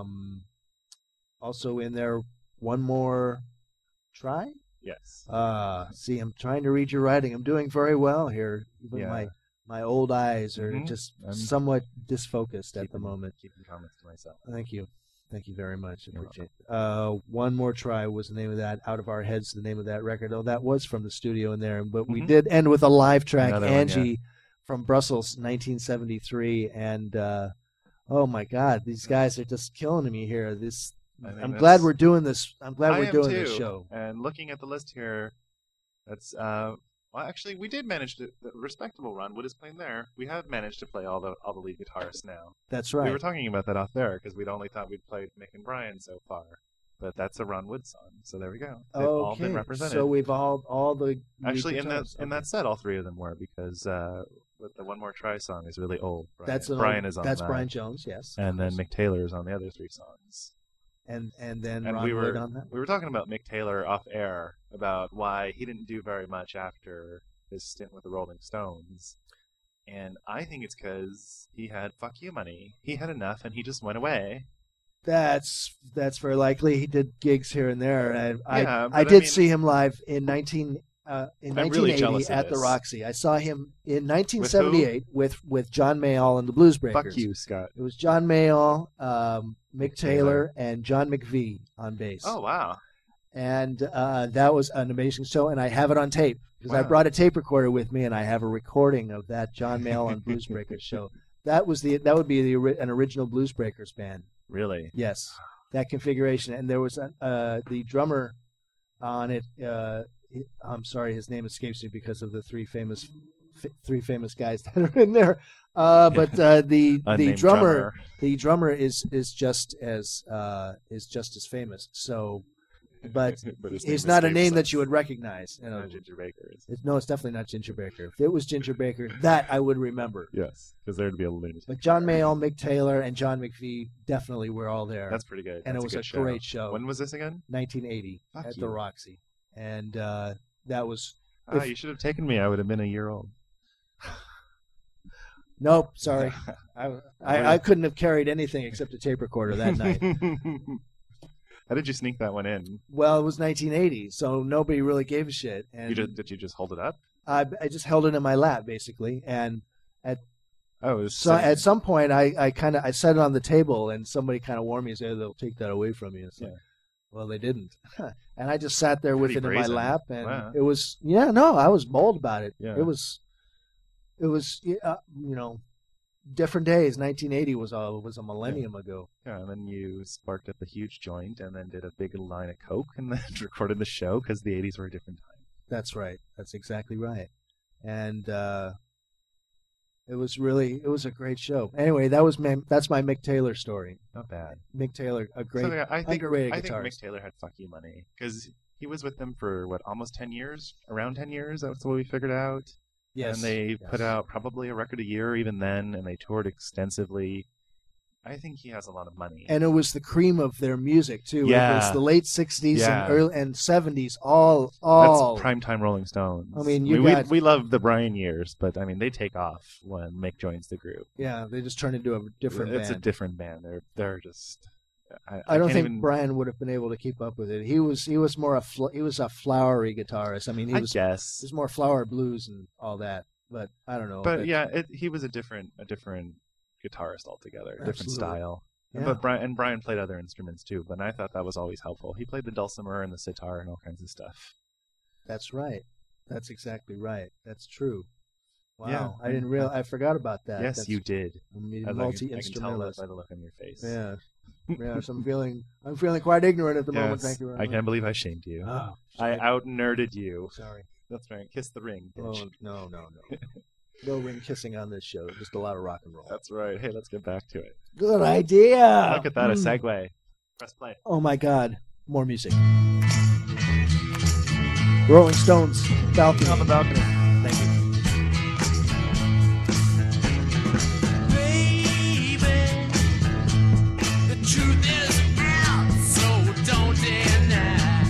Speaker 2: also in there One More Try.
Speaker 3: Yes.
Speaker 2: See, I'm trying to read your writing. I'm doing very well here. Even
Speaker 3: Yeah.
Speaker 2: my old eyes are
Speaker 3: Mhm.
Speaker 2: just
Speaker 3: I'm
Speaker 2: somewhat disfocused at the
Speaker 3: Keeping-
Speaker 2: moment.
Speaker 3: Keeping comments to myself.
Speaker 2: Thank you. Thank you very much.
Speaker 3: You're
Speaker 2: Appreciate it. One More Try was the name of that. Out of Our Heads, the name of that record. Oh, that was from the studio in there. But we
Speaker 3: Mhm.
Speaker 2: did end with a live track,
Speaker 3: Another one,
Speaker 2: Angie, from Brussels, 1973. And oh my God, these guys are just killing me here. This.
Speaker 3: I think
Speaker 2: I'm glad
Speaker 3: that's-
Speaker 2: we're doing this. I'm glad
Speaker 3: I
Speaker 2: we're
Speaker 3: am
Speaker 2: doing
Speaker 3: too.
Speaker 2: this show.
Speaker 3: And looking at the list here, that's well, actually, we did manage to the respectable run. What is playing there? We have managed to play all the lead guitarists now.
Speaker 2: That's
Speaker 3: We
Speaker 2: right.
Speaker 3: were talking about that off there because we'd only thought we'd played Mick and Brian so far, but that's a Ron Wood song. So there we go. They've all been represented.
Speaker 2: So we've all the
Speaker 3: Actually,
Speaker 2: lead
Speaker 3: in that
Speaker 2: guitarists.
Speaker 3: in
Speaker 2: Okay.
Speaker 3: that set, all three of them were because with the One More Try song is really old. Brian,
Speaker 2: That's an
Speaker 3: Brian
Speaker 2: old-
Speaker 3: is on
Speaker 2: that's
Speaker 3: that.
Speaker 2: Brian Jones, yes.
Speaker 3: And then Mick Taylor is on the other three songs.
Speaker 2: and then
Speaker 3: And
Speaker 2: Ron
Speaker 3: we
Speaker 2: Wood
Speaker 3: were
Speaker 2: on that.
Speaker 3: we were talking about Mick Taylor off air about why he didn't do very much after his stint with the Rolling Stones, and I think it's because he had fuck you money. He had enough, and he just went away.
Speaker 2: That's very likely. He did gigs here and there.
Speaker 3: Yeah, but
Speaker 2: I
Speaker 3: I
Speaker 2: did
Speaker 3: mean-
Speaker 2: see him live in
Speaker 3: really
Speaker 2: 1980
Speaker 3: jealous of
Speaker 2: at the
Speaker 3: this.
Speaker 2: Roxy. I saw him in 1978 with John Mayall and the Blues Breakers.
Speaker 3: Fuck you, Scott.
Speaker 2: It was John Mayall, Mick Taylor, and John McVie on bass.
Speaker 3: Oh wow.
Speaker 2: And that was an amazing show, and I have it on tape because I
Speaker 3: Wow.
Speaker 2: brought a tape recorder with me, and I have a recording of that John Mayall and Blues Breakers show. That would be an original Blues Breakers band.
Speaker 3: Really?
Speaker 2: Yes, that configuration, and there was the drummer on it. I'm sorry, his name escapes me because of the three famous three famous guys that are in there. But the
Speaker 3: Unnamed
Speaker 2: drummer is just as famous. So, but
Speaker 3: his
Speaker 2: he's
Speaker 3: name
Speaker 2: not a
Speaker 3: escapes
Speaker 2: name
Speaker 3: us.
Speaker 2: that you would recognize. You know,
Speaker 3: Not Ginger Baker.
Speaker 2: no, it's definitely not Ginger Baker. If it was Ginger Baker, that I would remember.
Speaker 3: Yes, because there'd be a lunatic.
Speaker 2: But John Mayall, Mick Taylor, and John McVie definitely were all there.
Speaker 3: That's pretty good.
Speaker 2: and
Speaker 3: That's
Speaker 2: it was
Speaker 3: a,
Speaker 2: a
Speaker 3: good
Speaker 2: great show.
Speaker 3: When was this again?
Speaker 2: 1980
Speaker 3: Fuck
Speaker 2: at
Speaker 3: you.
Speaker 2: the Roxy, and that was
Speaker 3: You should have taken me. I would have been a year old.
Speaker 2: nope. Sorry, I couldn't have carried anything except a tape recorder that night.
Speaker 3: How did you sneak that one in?
Speaker 2: Well, it was 1980, so nobody really gave a shit. And
Speaker 3: Did you just hold it up?
Speaker 2: I just held it in my lap basically, and
Speaker 3: Oh, it was
Speaker 2: so at some point I set it on the table, and somebody kind of warned me and said they'll take that away from you. It's like, well, they didn't, and I just sat there with
Speaker 3: Pretty
Speaker 2: it in my
Speaker 3: brazen.
Speaker 2: lap, and
Speaker 3: Wow.
Speaker 2: it was I was bold about it.
Speaker 3: Yeah.
Speaker 2: It was different days. 1980 was a millennium ago.
Speaker 3: Yeah, and then you sparked up a huge joint, and then did a big line of coke, and then recorded the show because the '80s were a different time.
Speaker 2: That's right. That's exactly right. And it was a great show. Anyway, that's my Mick Taylor story.
Speaker 3: Not bad.
Speaker 2: Mick Taylor, a great,
Speaker 3: So, yeah, I think
Speaker 2: underrated
Speaker 3: I think
Speaker 2: guitarist.
Speaker 3: Mick Taylor had fuck you money because he was with them for almost 10 years, around 10 years. That's what we figured out.
Speaker 2: Yes.
Speaker 3: And they
Speaker 2: yes.
Speaker 3: put out probably a record a year even then, and they toured extensively. I think he has a lot of money.
Speaker 2: And it was the cream of their music too. It was
Speaker 3: Yeah.
Speaker 2: the late '60s
Speaker 3: Yeah.
Speaker 2: and early and '70s. All
Speaker 3: That's primetime Rolling Stones.
Speaker 2: I mean,
Speaker 3: we love the Brian years, but I mean, they take off when Mick joins the group.
Speaker 2: Yeah, they just turned into a different
Speaker 3: It's a
Speaker 2: band.
Speaker 3: different band. They're just.
Speaker 2: I don't
Speaker 3: can't
Speaker 2: think
Speaker 3: even-
Speaker 2: Brian would have been able to keep up with it. He was more he was a flowery guitarist. I mean, he
Speaker 3: I
Speaker 2: was
Speaker 3: guess.
Speaker 2: more flower blues and all that. But I don't know.
Speaker 3: But yeah, he was a different guitarist altogether, different
Speaker 2: Absolutely.
Speaker 3: style.
Speaker 2: Yeah.
Speaker 3: But Brian played other instruments too. But I thought that was always helpful. He played the dulcimer and the sitar and all kinds of stuff.
Speaker 2: That's right. That's exactly right. That's true. Wow,
Speaker 3: Yeah.
Speaker 2: I didn't realize. I forgot about that.
Speaker 3: Yes,
Speaker 2: That's,
Speaker 3: you did.
Speaker 2: I mean,
Speaker 3: I can tell that
Speaker 2: multi-instrumentalist.
Speaker 3: by the look on your face.
Speaker 2: Yeah. Yes, I'm feeling quite ignorant at the moment.
Speaker 3: Yes,
Speaker 2: Thank you very
Speaker 3: I
Speaker 2: much.
Speaker 3: can't believe I shamed you.
Speaker 2: Oh,
Speaker 3: I out nerded you.
Speaker 2: sorry.
Speaker 3: That's right. Kiss the ring, bitch.
Speaker 2: Oh, no. No ring kissing on this show. Just a lot of rock and roll.
Speaker 3: That's right. Hey, let's get back to it.
Speaker 2: Good idea.
Speaker 3: Look at that, a segue. Press play.
Speaker 2: Oh my God! More music. Rolling Stones. Balcony.
Speaker 3: On the balcony.
Speaker 2: Thank you.
Speaker 6: Baby, the truth is out, so don't deny.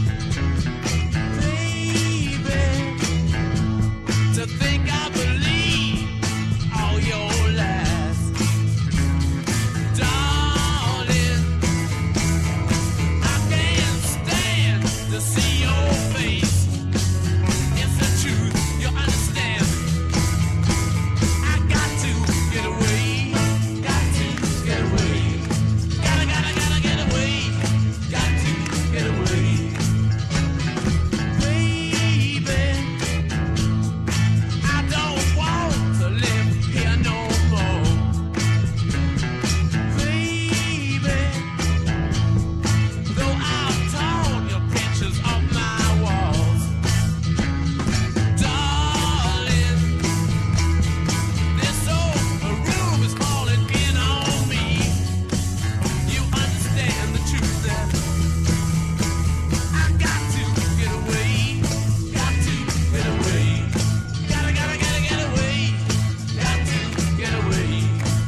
Speaker 6: Baby, to think I believe all your lies, darling. I can't stand to see your face. It's the truth, you understand. I got to get away, got to get away, gotta get away, got to get away, baby. I don't want to live here no more, baby. Though I've torn your pictures off my walls, darling. This old room is falling in on me. You understand the truth that I got to get away, got to get away, gotta get away, got to get away,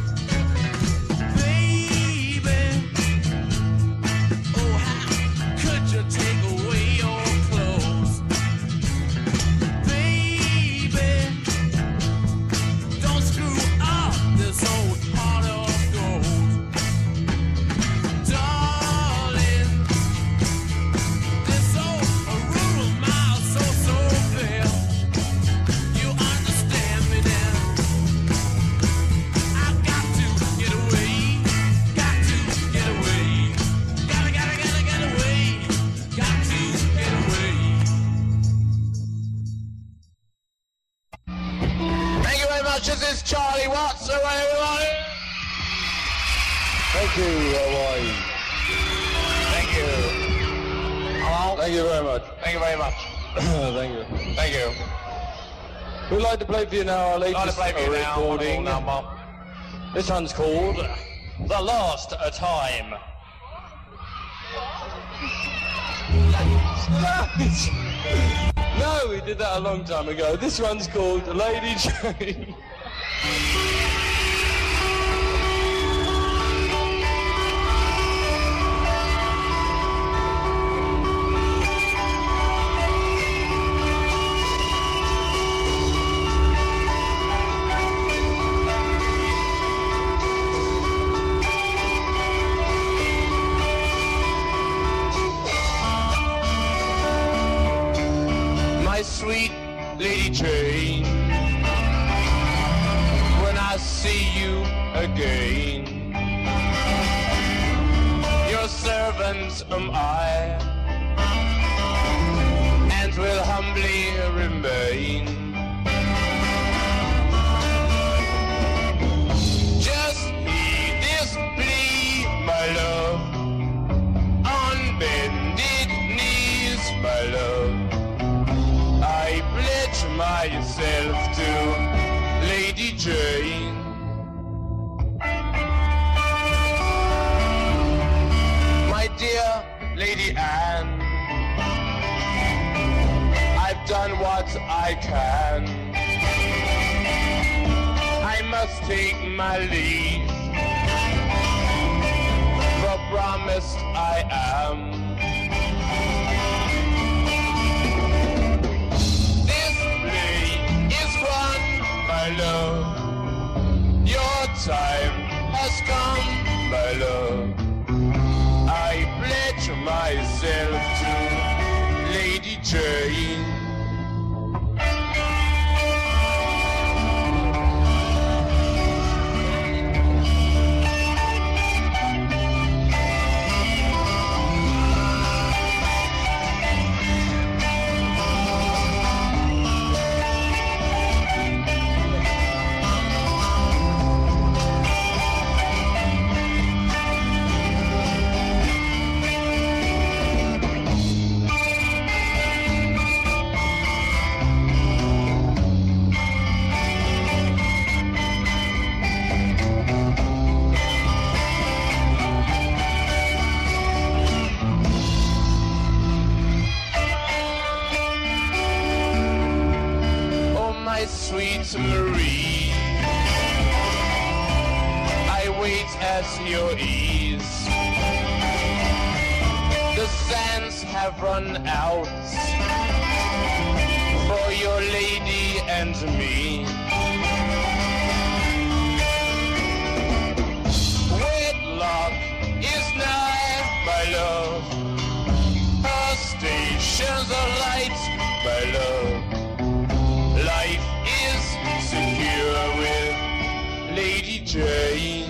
Speaker 6: baby. Oh, how could you take away your clothes, baby? Don't screw up this old heart of gold, darling. This old room of mine so fair. You understand me now? I got to get away, got to get away, gotta get away, got to get away.
Speaker 5: Thank you very much. This is Charlie Watts. So everybody. Thank you, Hawaii. Thank you. Hello. Thank you very much. Thank you very much. Thank you. Thank you.
Speaker 7: We'd like to play for you now our latest recording.
Speaker 8: Number.
Speaker 7: This one's called The Last Time. No, we did that a long time ago. This one's called Lady Jane.
Speaker 8: Sweet Lady Jane, when I see you again, your servant am I, and will humbly remain. Just heed this plea, my love, on bended knees, my love. I pledge myself to Lady Jane. My dear Lady Anne, I've done what I can. I must take my leave, for promised I am. My love, your time has come, my love. I pledge myself to Lady Jane. Sweet Marie, I wait at your ease. The sands have run out for your lady and me. Wedlock is nigh, my love. Her stations are light, my love. Life is secure with Lady Jane.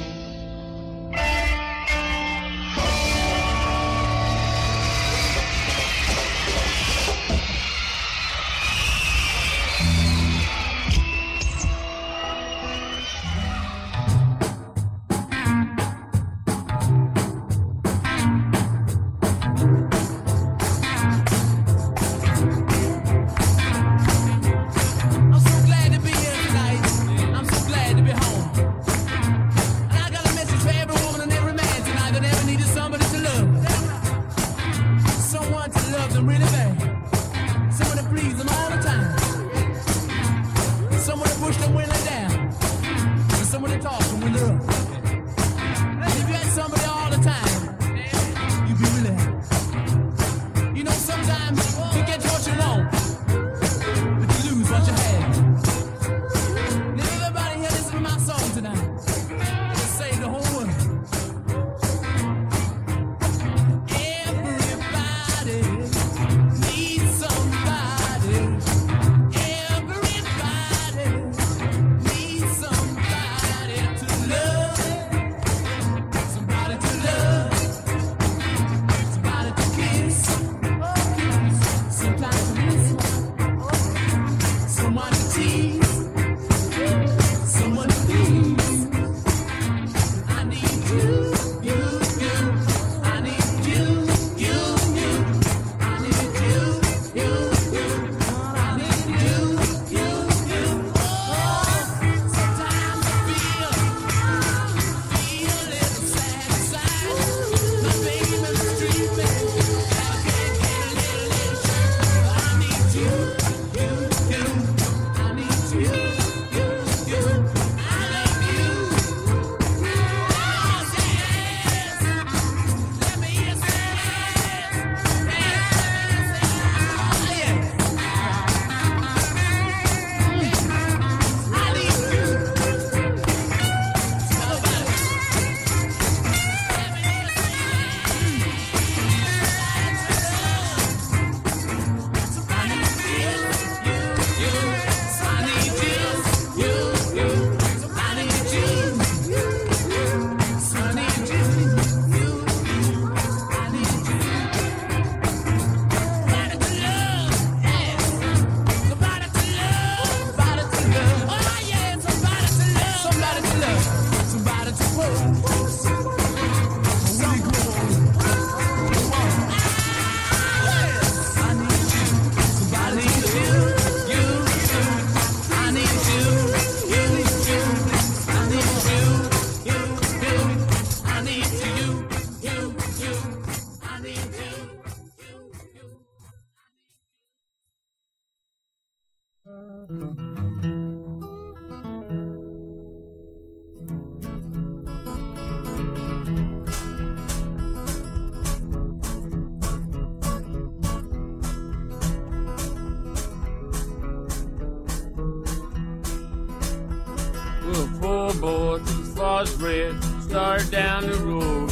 Speaker 6: Well, poor boy took his father's bread, started down the road.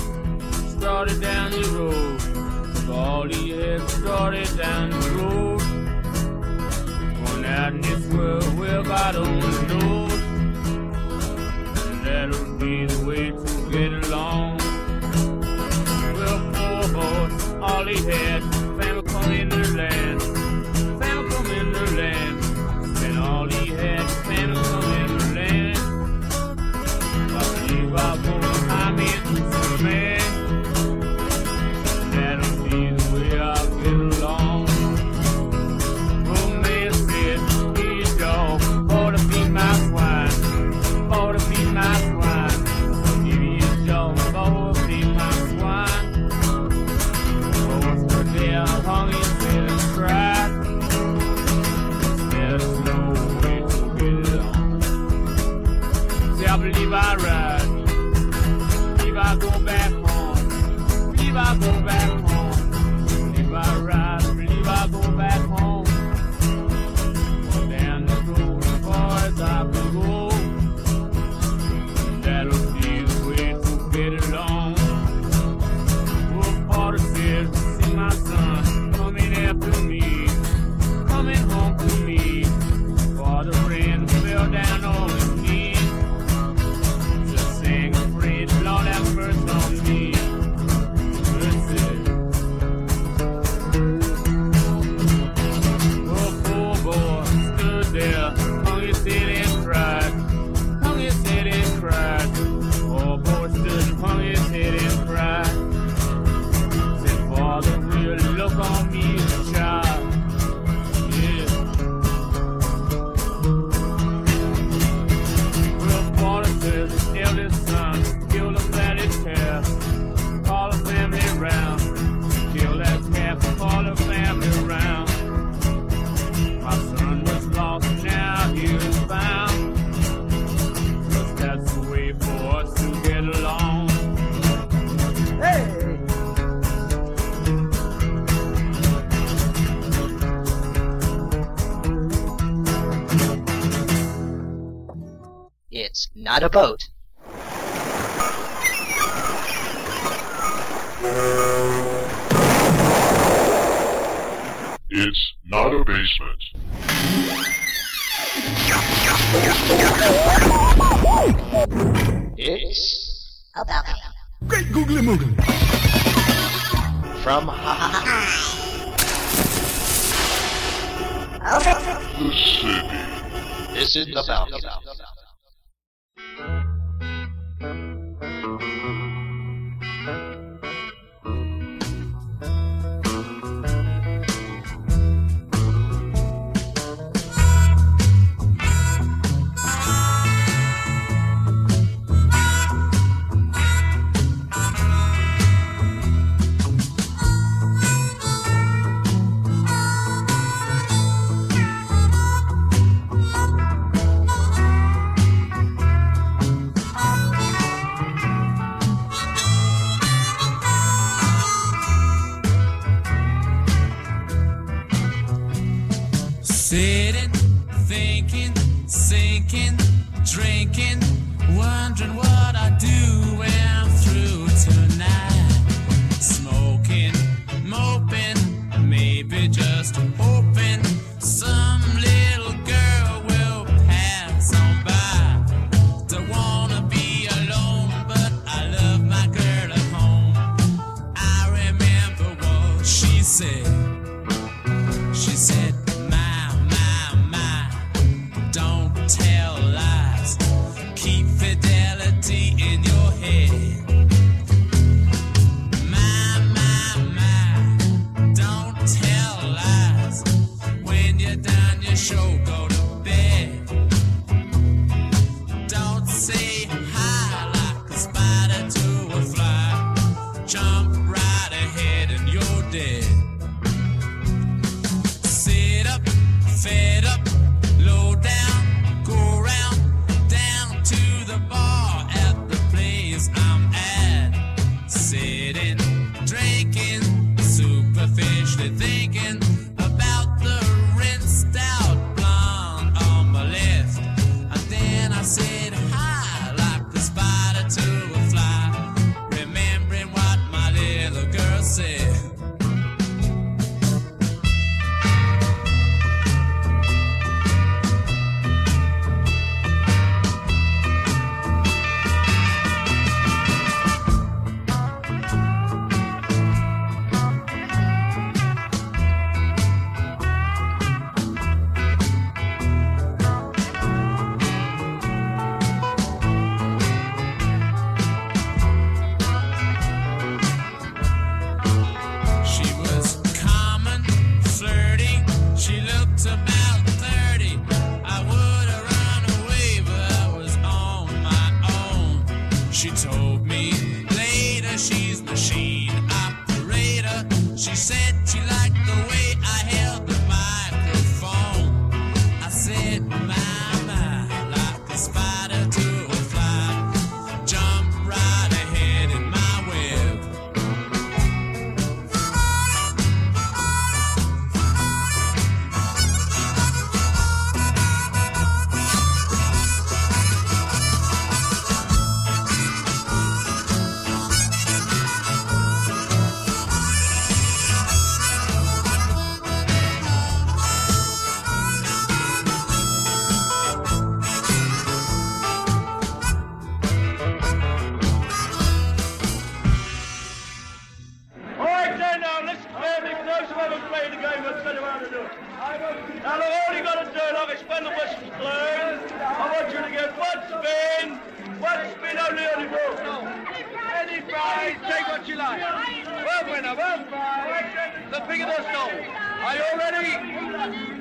Speaker 6: All he had started down the road. Going out in this world, well, God only knows. And that'll be the way to get along. Well, poor boy, all he had, family come in the land. Family come in the land. And all he had, family come in the land. I believe I'll go behind me to the man. That'll be the way I'll get along. Oh, man said, he's dog, ought to be my swine, ought to be my swine. Give me his dog, ought to be my swine. Oh, so there hung his head and cried. There's no way to get it on. See, I believe I ride, believe I go back home, believe I go back home. Believe I ride, believe I go back home. Or down the road as far as I can go. That'll be the way to get along. Oh, Father said, see my son coming after me, coming home to me. Father ran, fell down on his knees. Just sang a praise, Lord have mercy on me. Oh, poor boy stood there, hung his head and cried, hung his head and cried. Poor boy stood and hung his head and cried. Said, Father, will you look on me as a child? Yeah. Well, Father says his eldest son killed a fatted calf, call the family round. Kill that calf, call the family round. My son was lost, now he is found. 'Cause that's the way for us to get along.
Speaker 2: Hey!
Speaker 9: It's not a boat.
Speaker 5: It's not a basement.
Speaker 1: It's
Speaker 9: A balcony.
Speaker 4: Great googly moogly.
Speaker 1: from
Speaker 5: The city.
Speaker 1: This is the balcony.
Speaker 6: Sitting, thinking, sinking, drinking, wondering what I do when I'm through tonight. Smoking, moping, maybe just hoping some little girl will pass on by. Don't wanna be alone, but I love my girl at home. I remember what she said. She said, don't tell lies. Keep fidelity in your head. My, don't tell lies. When you're done your show, go to bed. Don't say hi like a spider to a fly. Jump right ahead and you're dead. Sit up, fed up,
Speaker 8: what you like. Well, bueno, well, the bigger the snow. Are you all ready?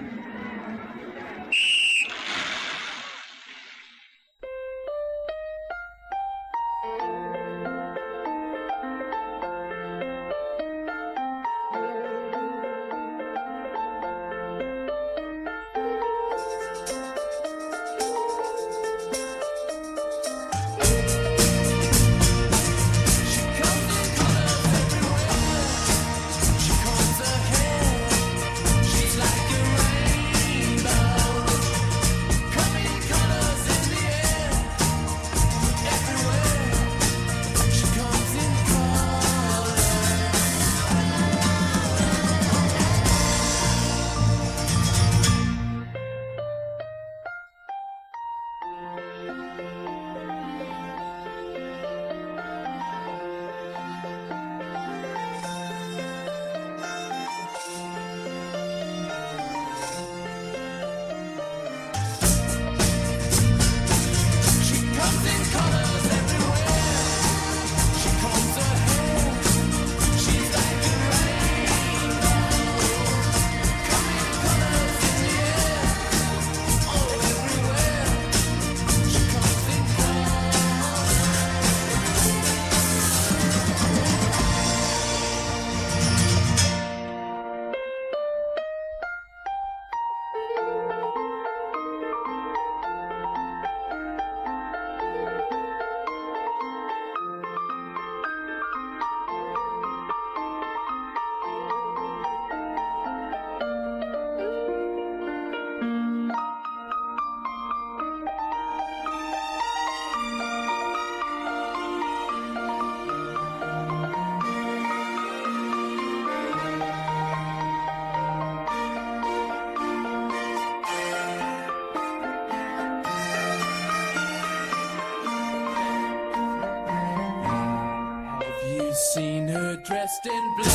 Speaker 6: Seen her dressed in blue.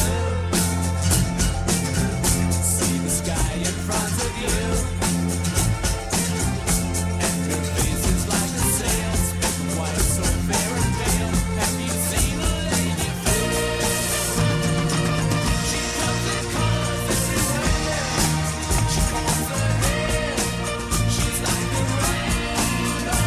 Speaker 6: See the sky in front of you. And her face is like a sail, spinning white, so fair and pale. Have you seen a lady fair? She comes in colors everywhere. She combs her hair. She's like a rainbow.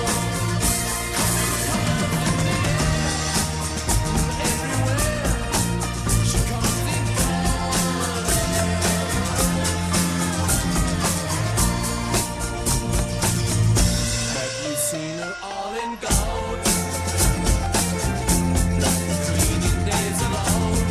Speaker 6: Seen her all in gold, like the cleaning days of old.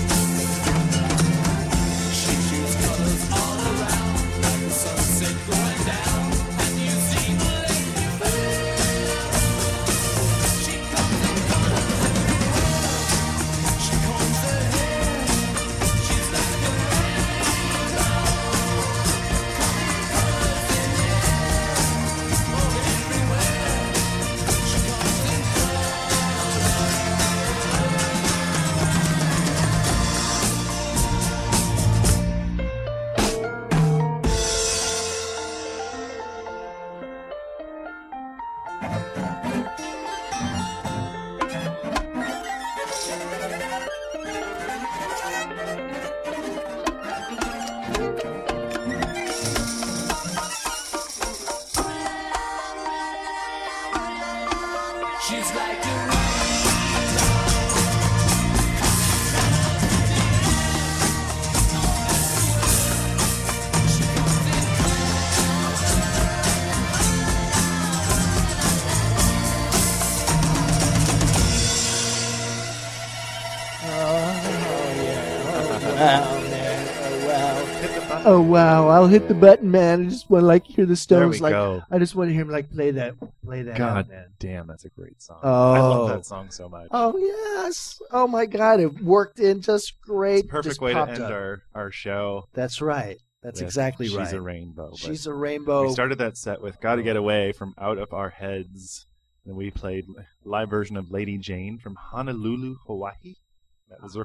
Speaker 6: She shoots colors all around, like the sunset going down. And you seen the lady fair? She comes in colors everywhere. She combs her hair. She's like a rainbow. Coming colors in the air. Oh, everywhere. She's like a
Speaker 2: Wow, man. Oh, wow. Oh, wow. I'll hit the button, man. I just want to like hear the Stones.
Speaker 3: There we
Speaker 2: like,
Speaker 3: go.
Speaker 2: I just want to hear him like play that
Speaker 3: God
Speaker 2: out, man.
Speaker 3: damn, that's a great song.
Speaker 2: Oh.
Speaker 3: I love that song so much.
Speaker 2: Oh, yes. Oh, my God. It worked in just great.
Speaker 3: It's a perfect
Speaker 2: Just
Speaker 3: way to
Speaker 2: popped
Speaker 3: end
Speaker 2: up.
Speaker 3: our show.
Speaker 2: That's right. That's
Speaker 3: with
Speaker 2: exactly right.
Speaker 3: She's a Rainbow. but
Speaker 2: She's a rainbow.
Speaker 3: We started that set with Gotta Get Away from Out of Our Heads. And we played a live version of Lady Jane from Honolulu, Hawaii. That was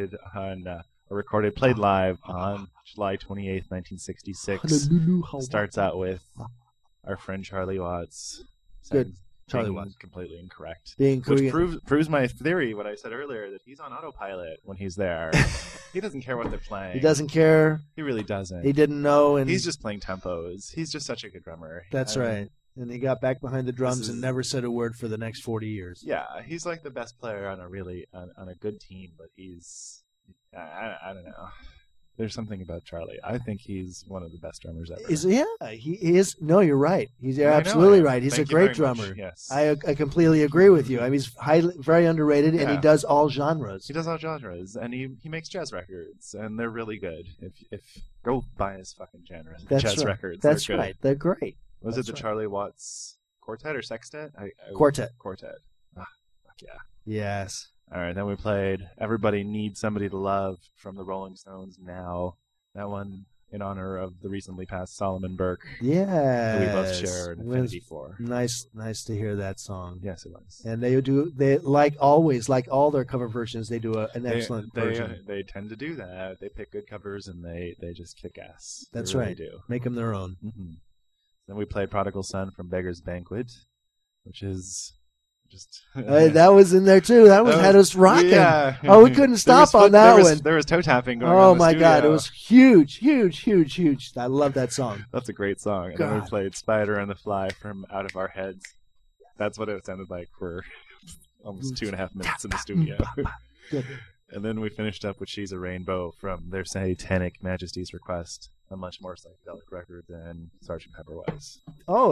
Speaker 3: played live on July 28th, 1966.
Speaker 2: Honolulu, Hawaii.
Speaker 3: Starts out with our friend Charlie Watts
Speaker 2: Good. Charlie
Speaker 3: being
Speaker 2: Watts.
Speaker 3: completely incorrect.
Speaker 2: Being
Speaker 3: Which
Speaker 2: Korean.
Speaker 3: proves my theory, what I said earlier, that he's on autopilot when he's there. He doesn't care what they're playing.
Speaker 2: He doesn't care.
Speaker 3: He really doesn't.
Speaker 2: He didn't know, and
Speaker 3: He's just playing tempos. He's just such a good drummer.
Speaker 2: that's
Speaker 3: I mean,
Speaker 2: right. And he got back behind the drums
Speaker 3: is-
Speaker 2: and never said a word for the next 40 years.
Speaker 3: Yeah, he's like the best player on a good team, but he's I don't know. There's something about Charlie. I think he's one of the best drummers ever.
Speaker 2: He is. No, you're right. He's
Speaker 3: I know
Speaker 2: absolutely
Speaker 3: I am.
Speaker 2: right. He's
Speaker 3: Thank
Speaker 2: a
Speaker 3: you
Speaker 2: great
Speaker 3: very much.
Speaker 2: drummer.
Speaker 3: Yes.
Speaker 2: I completely agree with you. I mean, he's very underrated, and he
Speaker 3: Yeah.
Speaker 2: does all genres.
Speaker 3: He does all genres, and he makes jazz records, and they're really good. If go buy his fuking
Speaker 2: That's
Speaker 3: jazz
Speaker 2: right.
Speaker 3: records.
Speaker 2: That's
Speaker 3: they're good.
Speaker 2: right. They're great.
Speaker 3: Was
Speaker 2: That's
Speaker 3: it the
Speaker 2: right.
Speaker 3: Charlie Watts quartet or sextet?
Speaker 2: Quartet.
Speaker 3: Quartet. Ah, fuck yeah.
Speaker 2: Yes.
Speaker 3: All right, then we played "Everybody Needs Somebody to Love" from the Rolling Stones. Now, that one in honor of the recently passed Solomon Burke,
Speaker 2: Yes.
Speaker 3: who we both share an
Speaker 2: It was
Speaker 3: affinity for.
Speaker 2: Nice to hear that song.
Speaker 3: Yes, it was.
Speaker 2: And they like always, like all their cover versions, they do an excellent version.
Speaker 3: They tend to do that. They pick good covers and they just kick ass.
Speaker 2: That's
Speaker 3: they really
Speaker 2: right.
Speaker 3: Do.
Speaker 2: Make them their own.
Speaker 3: Mm-hmm. Then we played "Prodigal Son" from Beggar's Banquet, which is just
Speaker 2: That was in there too. That had us rocking.
Speaker 3: Yeah.
Speaker 2: Oh, we couldn't stop on that one.
Speaker 3: There was toe tapping going on.
Speaker 2: Oh
Speaker 3: in the
Speaker 2: my God, it
Speaker 3: studio.
Speaker 2: was huge, huge, huge, huge. I love that song.
Speaker 3: That's a great song. And then we
Speaker 2: God.
Speaker 3: played "Spider and the Fly" from Out of Our Heads. That's what it sounded like for almost 2.5 minutes in the studio.
Speaker 2: Good.
Speaker 3: And then we finished up with "She's a Rainbow" from their Satanic Majesty's Request, a much more psychedelic record than Sgt. Pepper was.
Speaker 2: Oh,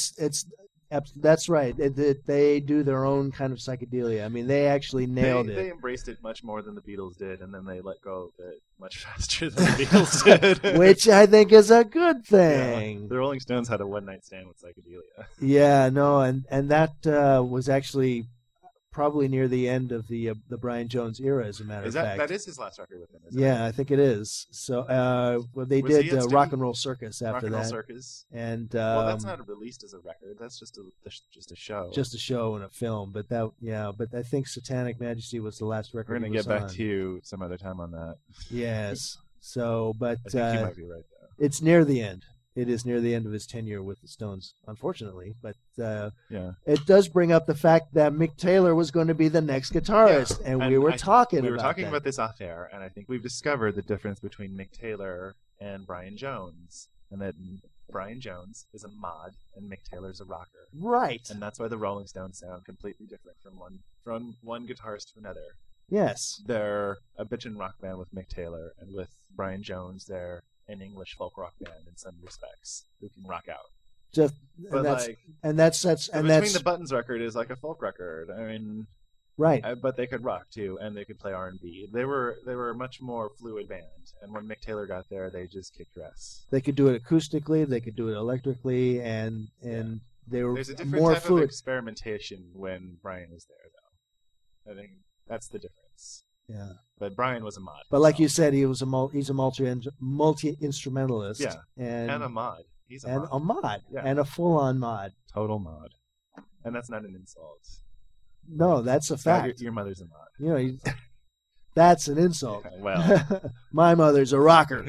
Speaker 2: that's right. They do their own kind of psychedelia. I mean, they actually nailed
Speaker 3: They
Speaker 2: it.
Speaker 3: embraced it much more than the Beatles did, and then they let go of it much faster than the Beatles did.
Speaker 2: Which I think is a good
Speaker 3: Yeah.
Speaker 2: thing.
Speaker 3: The Rolling Stones had a one-night stand with psychedelia.
Speaker 2: Yeah, no, and that was actually probably near the end of the Brian Jones era, as a matter
Speaker 3: Is
Speaker 2: of
Speaker 3: that
Speaker 2: fact.
Speaker 3: that is his last record with him? Isn't
Speaker 2: Yeah, I think it is. So, well, they
Speaker 3: Was he
Speaker 2: did
Speaker 3: in studio?
Speaker 2: Rock and Roll Circus
Speaker 3: it?
Speaker 2: after
Speaker 3: Rock and Roll
Speaker 2: that,
Speaker 3: Circus.
Speaker 2: and
Speaker 3: Well, that's not released as a record. That's just a show.
Speaker 2: just a show and a film. But but I think Satanic Majesty was the last record.
Speaker 3: We're gonna
Speaker 2: he
Speaker 3: get
Speaker 2: was
Speaker 3: back
Speaker 2: on.
Speaker 3: to you some other time on that.
Speaker 2: Yes. So, but
Speaker 3: I think you might be right though.
Speaker 2: it's near the end. It is near the end of his tenure with the Stones, unfortunately. But
Speaker 3: Yeah.
Speaker 2: it does bring up the fact that Mick Taylor was going to be the next guitarist, and we were talking about that.
Speaker 3: this off air, and I think we've discovered the difference between Mick Taylor and Brian Jones, and that Brian Jones is a mod and Mick Taylor's a rocker,
Speaker 2: Right.
Speaker 3: and that's why the Rolling Stones sound completely different from one guitarist to another.
Speaker 2: Yes.
Speaker 3: They're a bitchin' rock band with Mick Taylor, and with Brian Jones, they're an English folk rock band in some respects who can rock out.
Speaker 2: Just
Speaker 3: But
Speaker 2: and that's
Speaker 3: Between the Buttons record is like a folk record. I mean,
Speaker 2: right.
Speaker 3: but they could rock too, and they could play R&B. They were a much more fluid band, and when Mick Taylor got there, they just kicked ass.
Speaker 2: They could do it acoustically, they could do it electrically, and they were
Speaker 3: There's a different
Speaker 2: more
Speaker 3: type
Speaker 2: fluid.
Speaker 3: of experimentation when Brian was there, though. I think that's the difference.
Speaker 2: Yeah.
Speaker 3: But Brian was a mod.
Speaker 2: But like you
Speaker 3: himself.
Speaker 2: said, he's a multi instrumentalist.
Speaker 3: Yeah.
Speaker 2: And
Speaker 3: a mod. He's a
Speaker 2: and
Speaker 3: mod.
Speaker 2: a mod.
Speaker 3: Yeah.
Speaker 2: And a full on mod.
Speaker 3: Total mod. And that's not an insult.
Speaker 2: No, that's a
Speaker 3: Your,
Speaker 2: fact.
Speaker 3: your mother's a mod.
Speaker 2: You know, that's an insult.
Speaker 3: Well.
Speaker 2: My mother's a rocker.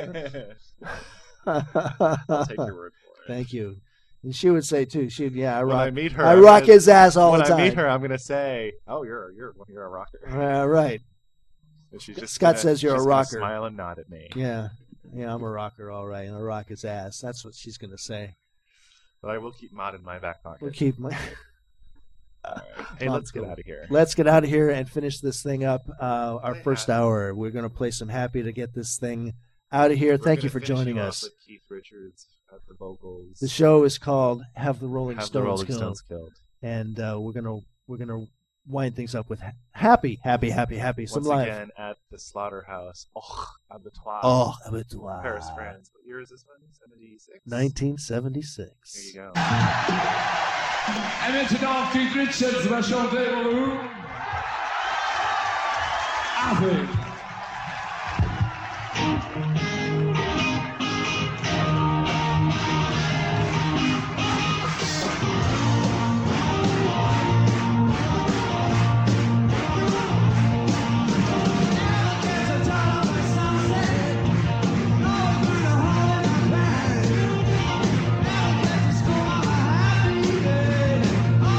Speaker 3: I'll take your word for it.
Speaker 2: Thank you. And she would say too. I
Speaker 3: When
Speaker 2: rock.
Speaker 3: I meet her,
Speaker 2: I
Speaker 3: I'm
Speaker 2: rock
Speaker 3: gonna-
Speaker 2: his ass all
Speaker 3: when
Speaker 2: the time.
Speaker 3: I meet her, I'm gonna say, "Oh, you're a rocker."
Speaker 2: Right.
Speaker 3: And she's just
Speaker 2: Scott
Speaker 3: gonna-
Speaker 2: says you're
Speaker 3: she's
Speaker 2: a
Speaker 3: gonna
Speaker 2: rocker.
Speaker 3: Smile and nod at me.
Speaker 2: Yeah, I'm a rocker, all right, and I rock his ass. That's what she's gonna say.
Speaker 3: But I will keep mod in my back pocket.
Speaker 2: We'll keep my.
Speaker 3: All right. Hey, let's get out of here.
Speaker 2: Let's get out of here and finish this thing up. Our
Speaker 3: Play
Speaker 2: first
Speaker 3: Happy.
Speaker 2: hour. We're gonna play some Happy to get this thing out of here.
Speaker 3: We're
Speaker 2: Thank you
Speaker 3: gonna
Speaker 2: for
Speaker 3: finish
Speaker 2: joining
Speaker 3: off
Speaker 2: us.
Speaker 3: With Keith Richards at the vocals.
Speaker 2: The show is called "Have the Rolling
Speaker 3: Have the
Speaker 2: Stones
Speaker 3: Rolling
Speaker 2: Killed,"
Speaker 3: Stones killed.
Speaker 2: and we're gonna wind things up with happy. Some
Speaker 3: Once
Speaker 2: live.
Speaker 3: again at the Slaughterhouse. Oh, Abattoir.
Speaker 2: Oh, abattoir.
Speaker 3: Paris, France. What year is this one? 76?
Speaker 2: 1976.
Speaker 3: There you go.
Speaker 10: Et maintenant, Keith Richards va chanter pour nous. Avec.
Speaker 4: Happy day.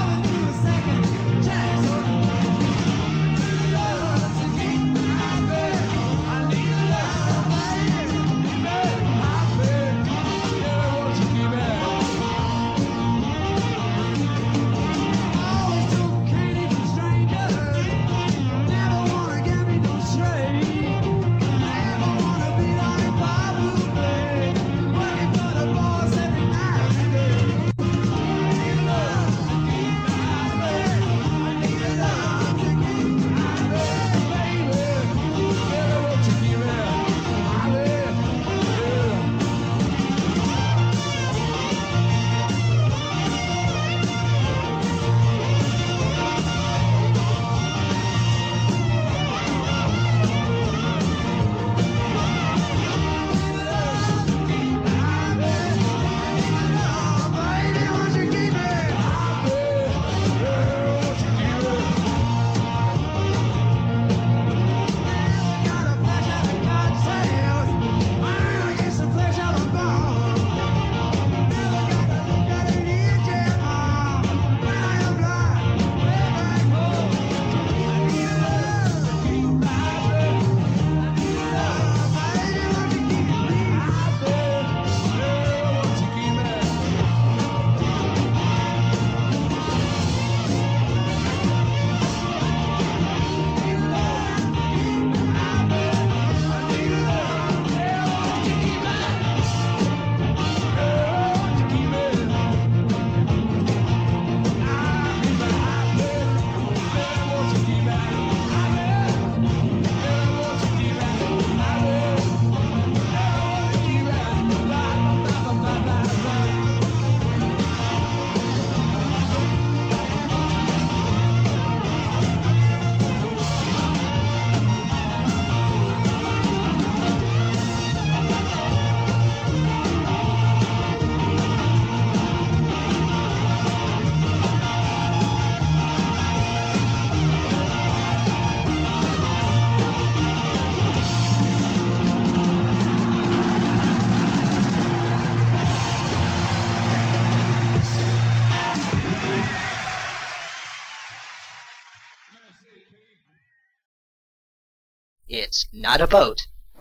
Speaker 9: It's not a boat.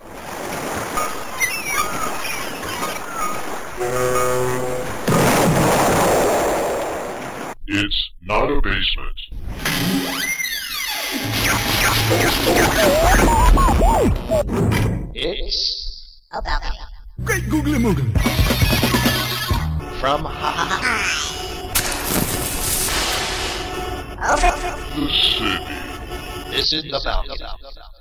Speaker 5: It's not a basement.
Speaker 1: It's
Speaker 9: A balcony.
Speaker 10: Great googly moogly.
Speaker 1: from Ha Ha Ha.
Speaker 5: The city.
Speaker 1: This is the balcony.